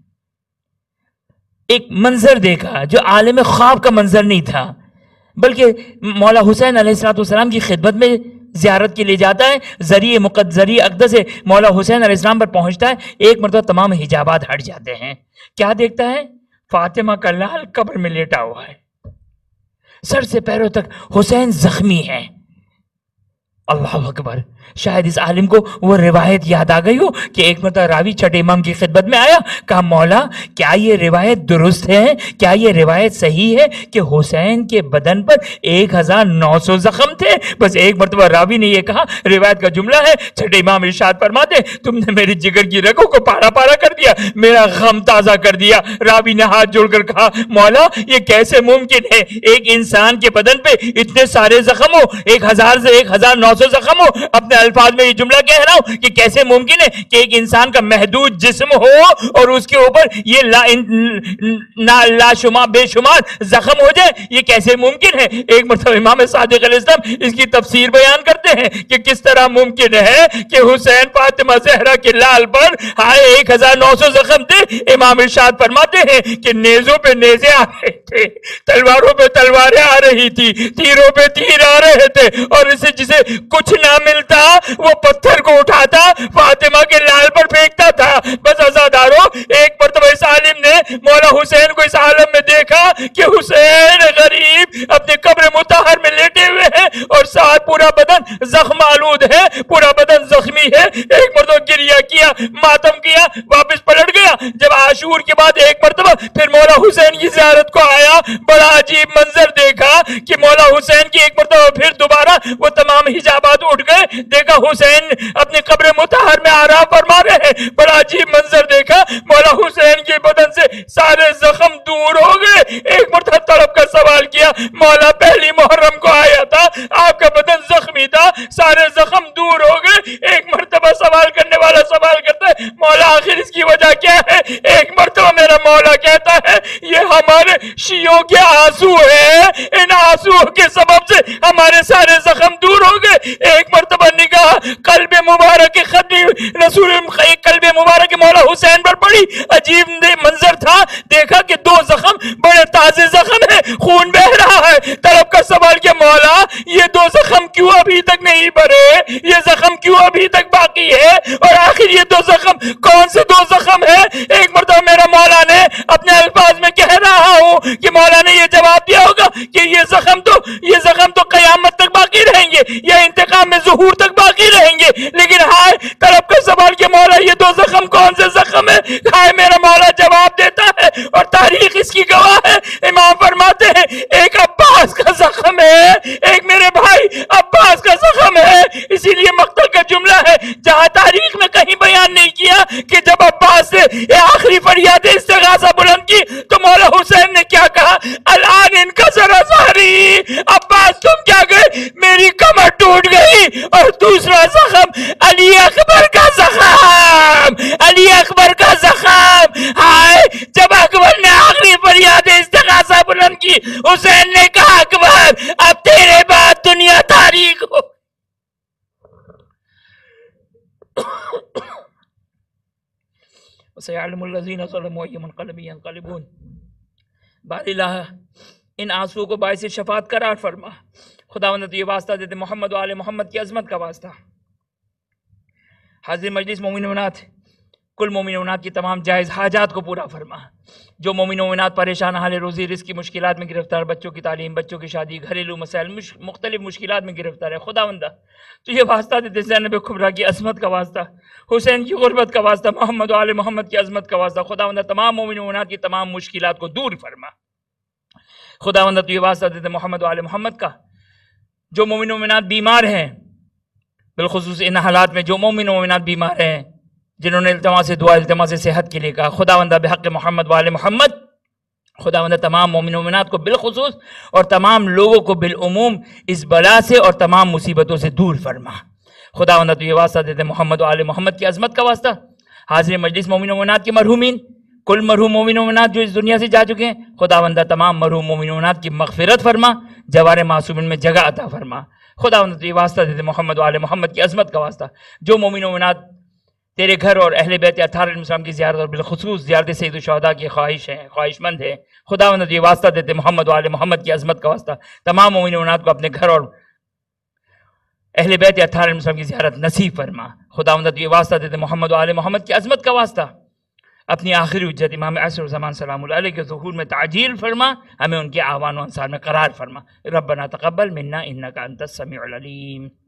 ایک منظر دیکھا جو عالم خواب کا منظر نہیں تھا، بلکہ مولا حسین علیہ السلام کی خدمت میں زیارت کے لیے جاتا ہے، ذریعہ مقدری اقدس سے مولا حسین علیہ السلام پر پہنچتا ہے، ایک مرتبہ تمام حجابات ہٹ جاتے ہیں، کیا دیکھتا ہے؟ فاطمہ کا لال قبر میں لیٹا ہوا ہے، سر سے پیروں تک حسین زخمی ہے، اللہ اکبر. شاید اس عالم کو وہ روایت یاد آ گئی ہو کہ ایک مرتبہ راوی چھٹے امام کی خدمت میں آیا, کہا مولا کیا یہ روایت درست ہے, کیا یہ روایت صحیح ہے کہ حسین کے بدن پر ایک ہزار نو سو زخم تھے؟ بس ایک مرتبہ راوی نے یہ کہا, روایت کا جملہ ہے, چھٹے امام ارشاد فرماتے تم نے میری جگر کی رگوں کو پارا پارا کر دیا, میرا غم تازہ کر دیا. راوی نے ہاتھ جوڑ کر کہا مولا یہ کیسے ممکن ہے, ایک انسان کے بدن پہ اتنے سارے زخم ہو, ایک ہزار سے ایک ہزار نو سو زخم ہو. اپنے الفاظ میں یہ جملہ کہہ رہا ہوں کہ کیسے ممکن ہے کہ ایک انسان کا محدود جسم ہو اور اس کے اوپر یہ لا, لا, لا شمار بے شمار زخم ہو جائے, یہ کیسے ممکن ہے؟ ایک مرتبہ امام صادق علیہ السلام اس کی تفسیر بیان کرتے ہیں کہ کس طرح ممکن ہے کہ حسین فاطمہ زہرا کے لال پر ہائے ایک ہزار نو سو زخم تھے. امام ارشاد فرماتے ہیں کہ نیزوں پہ نیزے آ رہے تھے, تلواروں پہ تلواریں آ رہی تھی, تیروں پہ تیر آ رہے تھے, اور اسے جسے کچھ نہ ملتا وہ پتھر کو اٹھاتا فاطمہ کے لال پر پھینکتا تھا. بس عزاداروں, ایک مرتبہ اس عالم نے مولا حسین کو اس عالم میں دیکھا کہ حسین غریب اپنے قبر مطہر میں لیٹے ہوئے ہیں اور ساتھ پورا بدن زخم آلود ہے, پورا بدن زخمی ہے. ایک مرتبہ گریہ کیا, ماتم کیا, واپس پلٹ گیا. جب عاشور کے بعد ایک مرتبہ پھر مولا حسین کی زیارت کو آیا, بڑا عجیب منظر دیکھا کہ مولا حسین کی ایک مرتبہ پھر دوبارہ وہ تمام حجابات اٹھ گئے. دیکھا حسین اپنی قبر مطہر میں آرام فرما رہے ہیں. بڑا عجیب منظر دیکھا, مولا حسین کے بدن سے سارے زخم دور ہو گئے. ایک مرتبہ تڑپ کر سوال کیا, مولا پہلی محرم کو آیا تھا, آپ کا بدن زخمی تھا, سارے زخم دور ہو گئے. ایک مرتبہ سوال کرنے والا سوال کرتا ہے مولا آخر اس کی وجہ کیا ہے؟ ایک مرتبہ میرا مولا کہتا ہے یہ ہمارے شیعوں کے آنسو ہیں, ان آنسو کے سبب سے ہمارے سارے زخم دور ہو گئے. ایک مرتبہ نگاہ قلب مبارک ختم رسول قلب مبارک مولا حسین پر پڑی, عجیب منظر تھا. دیکھا کہ دو زخم بڑے تازے زخم ہیں, خون بہ رہا ہے. طرف کا سوال کیا مولا یہ دو زخم کیوں ابھی تک نہیں بھرے, یہ زخم کیوں ابھی تک باقی ہے, اور آخر یہ دو زخم کون سے دو زخم ہیں؟ ایک مرتبہ میرا مولا نے اپنے الفاظ میں کہہ رہا ہوں کہ مولا نے یہ جواب دیا ہوگا کہ یہ زخم تو یہ زخم تو قیامت تک باقی رہیں گے یا انتقام میں ظہور تک باقی رہیں گے. لیکن ہائے طرف کا سوال کہ مولا یہ دو زخم کون سے زخم ہے؟ ہائے میرا مولا جواب دیتا ہے اور تاریخ اس کی گواہ ہے. امام فرماتے ہیں ایک عباس کا زخم ہے, ایک میرے بھائی عباس کا زخم ہے. اسی لیے مقتل کا جملہ ہے جہاں تاریخ میں کہیں بیان نہیں کیا کہ جب عباس سے یہ آخری فریاد استغاثہ بلند کی تو مولا حسین نے کیا کہا, الان ان کا ذرا ساری عباس تم کیا گئے, میری کمر ٹوٹ گئی. اور دوسرا زخم علی اکبر کا زخم, علی اکبر کا زخم. ہائے جب اکبر نے آخری فریاد استغاثہ بلند کی, حسین نے کہا اکبر اب تیرے بعد دنیا تاریخ ہو. وَسَيَعْلَمُ الَّذِينَ ظَلَمُوا أَيَّ مُنْقَلَبٍ يَنْقَلِبُونَ. بار الہ ان آنسو کو باعث شفاعت قرار فرما. خداوند تو یہ واسطہ دیتے محمد و آل محمد کی عظمت کا واسطہ. حاضر مجلس مومن و مومنات, کل مومن و مومنات کی تمام جائز حاجات کو پورا فرما. جو مومن و مومنات پریشان حال روزی رزق کی مشکلات میں گرفتار, بچوں کی تعلیم, بچوں کی شادی, گھریلو مسائل, مختلف مشکلات میں گرفتار ہے, خداوندہ تو یہ واسطہ دیتے زینب کبریٰ کی عظمت کا واسطہ, حسین کی غربت کا واسطہ, محمد و آل محمد کی عظمت کا واسطہ. خداوندہ تمام مومن و مومنات کی تمام مشکلات کو دور فرما. خداوندہ تو یہ واسطہ دیتے محمد و آل محمد کا. جو مومن و مومنات بیمار ہیں, بالخصوص ان حالات میں جو مومن و مومنات بیمار ہیں, جنہوں نے التماس دعا التماس صحت کے لیے کہا, خداوندہ بحق محمد و آل محمد خداوندہ تمام مومن و مومنات کو بالخصوص اور تمام لوگوں کو بالعموم اس بلا سے اور تمام مصیبتوں سے دور فرما. خداوندہ تو یہ واسطہ دیتے محمد و آل محمد کی عظمت کا واسطہ. حاضر مجلس مومن و مومنات کے مرحومین, کل مرحوم مومن و مومنات جو اس دنیا سے جا چکے ہیں, خداوندہ تمام مرحوم مومن و مومنات کی مغفرت فرما, جوار معصومین میں جگہ عطا فرما. خداوندہ تو یہ واسطہ دیتے محمد و آل محمد کی عظمت کا واسطہ. جو مومن و مومنات تیرے گھر اور اہل بیت اطہار علیہ السلام کی زیارت اور بالخصوص زیارت سید الشہداء کی خواہش ہیں, خواہش مند ہیں, خداوند یہ واسطہ دیتے محمد و آل محمد کی عظمت کا واسطہ. تمام مومن و مومنات کو اپنے گھر اور اہل بیت اطہار علیہ السلام کی زیارت نصیب فرما. خداوند یہ واسطہ دیتے محمد و آل محمد کی عظمت کا واسطہ. اپنی آخری حجت امام عصر زمان سلام اللہ علیہ کے ظہور میں تعجیل فرما, ہمیں ان کے آوان و انصار میں قرار فرما. ربنا تقبل منا انک انت السمیع العلیم.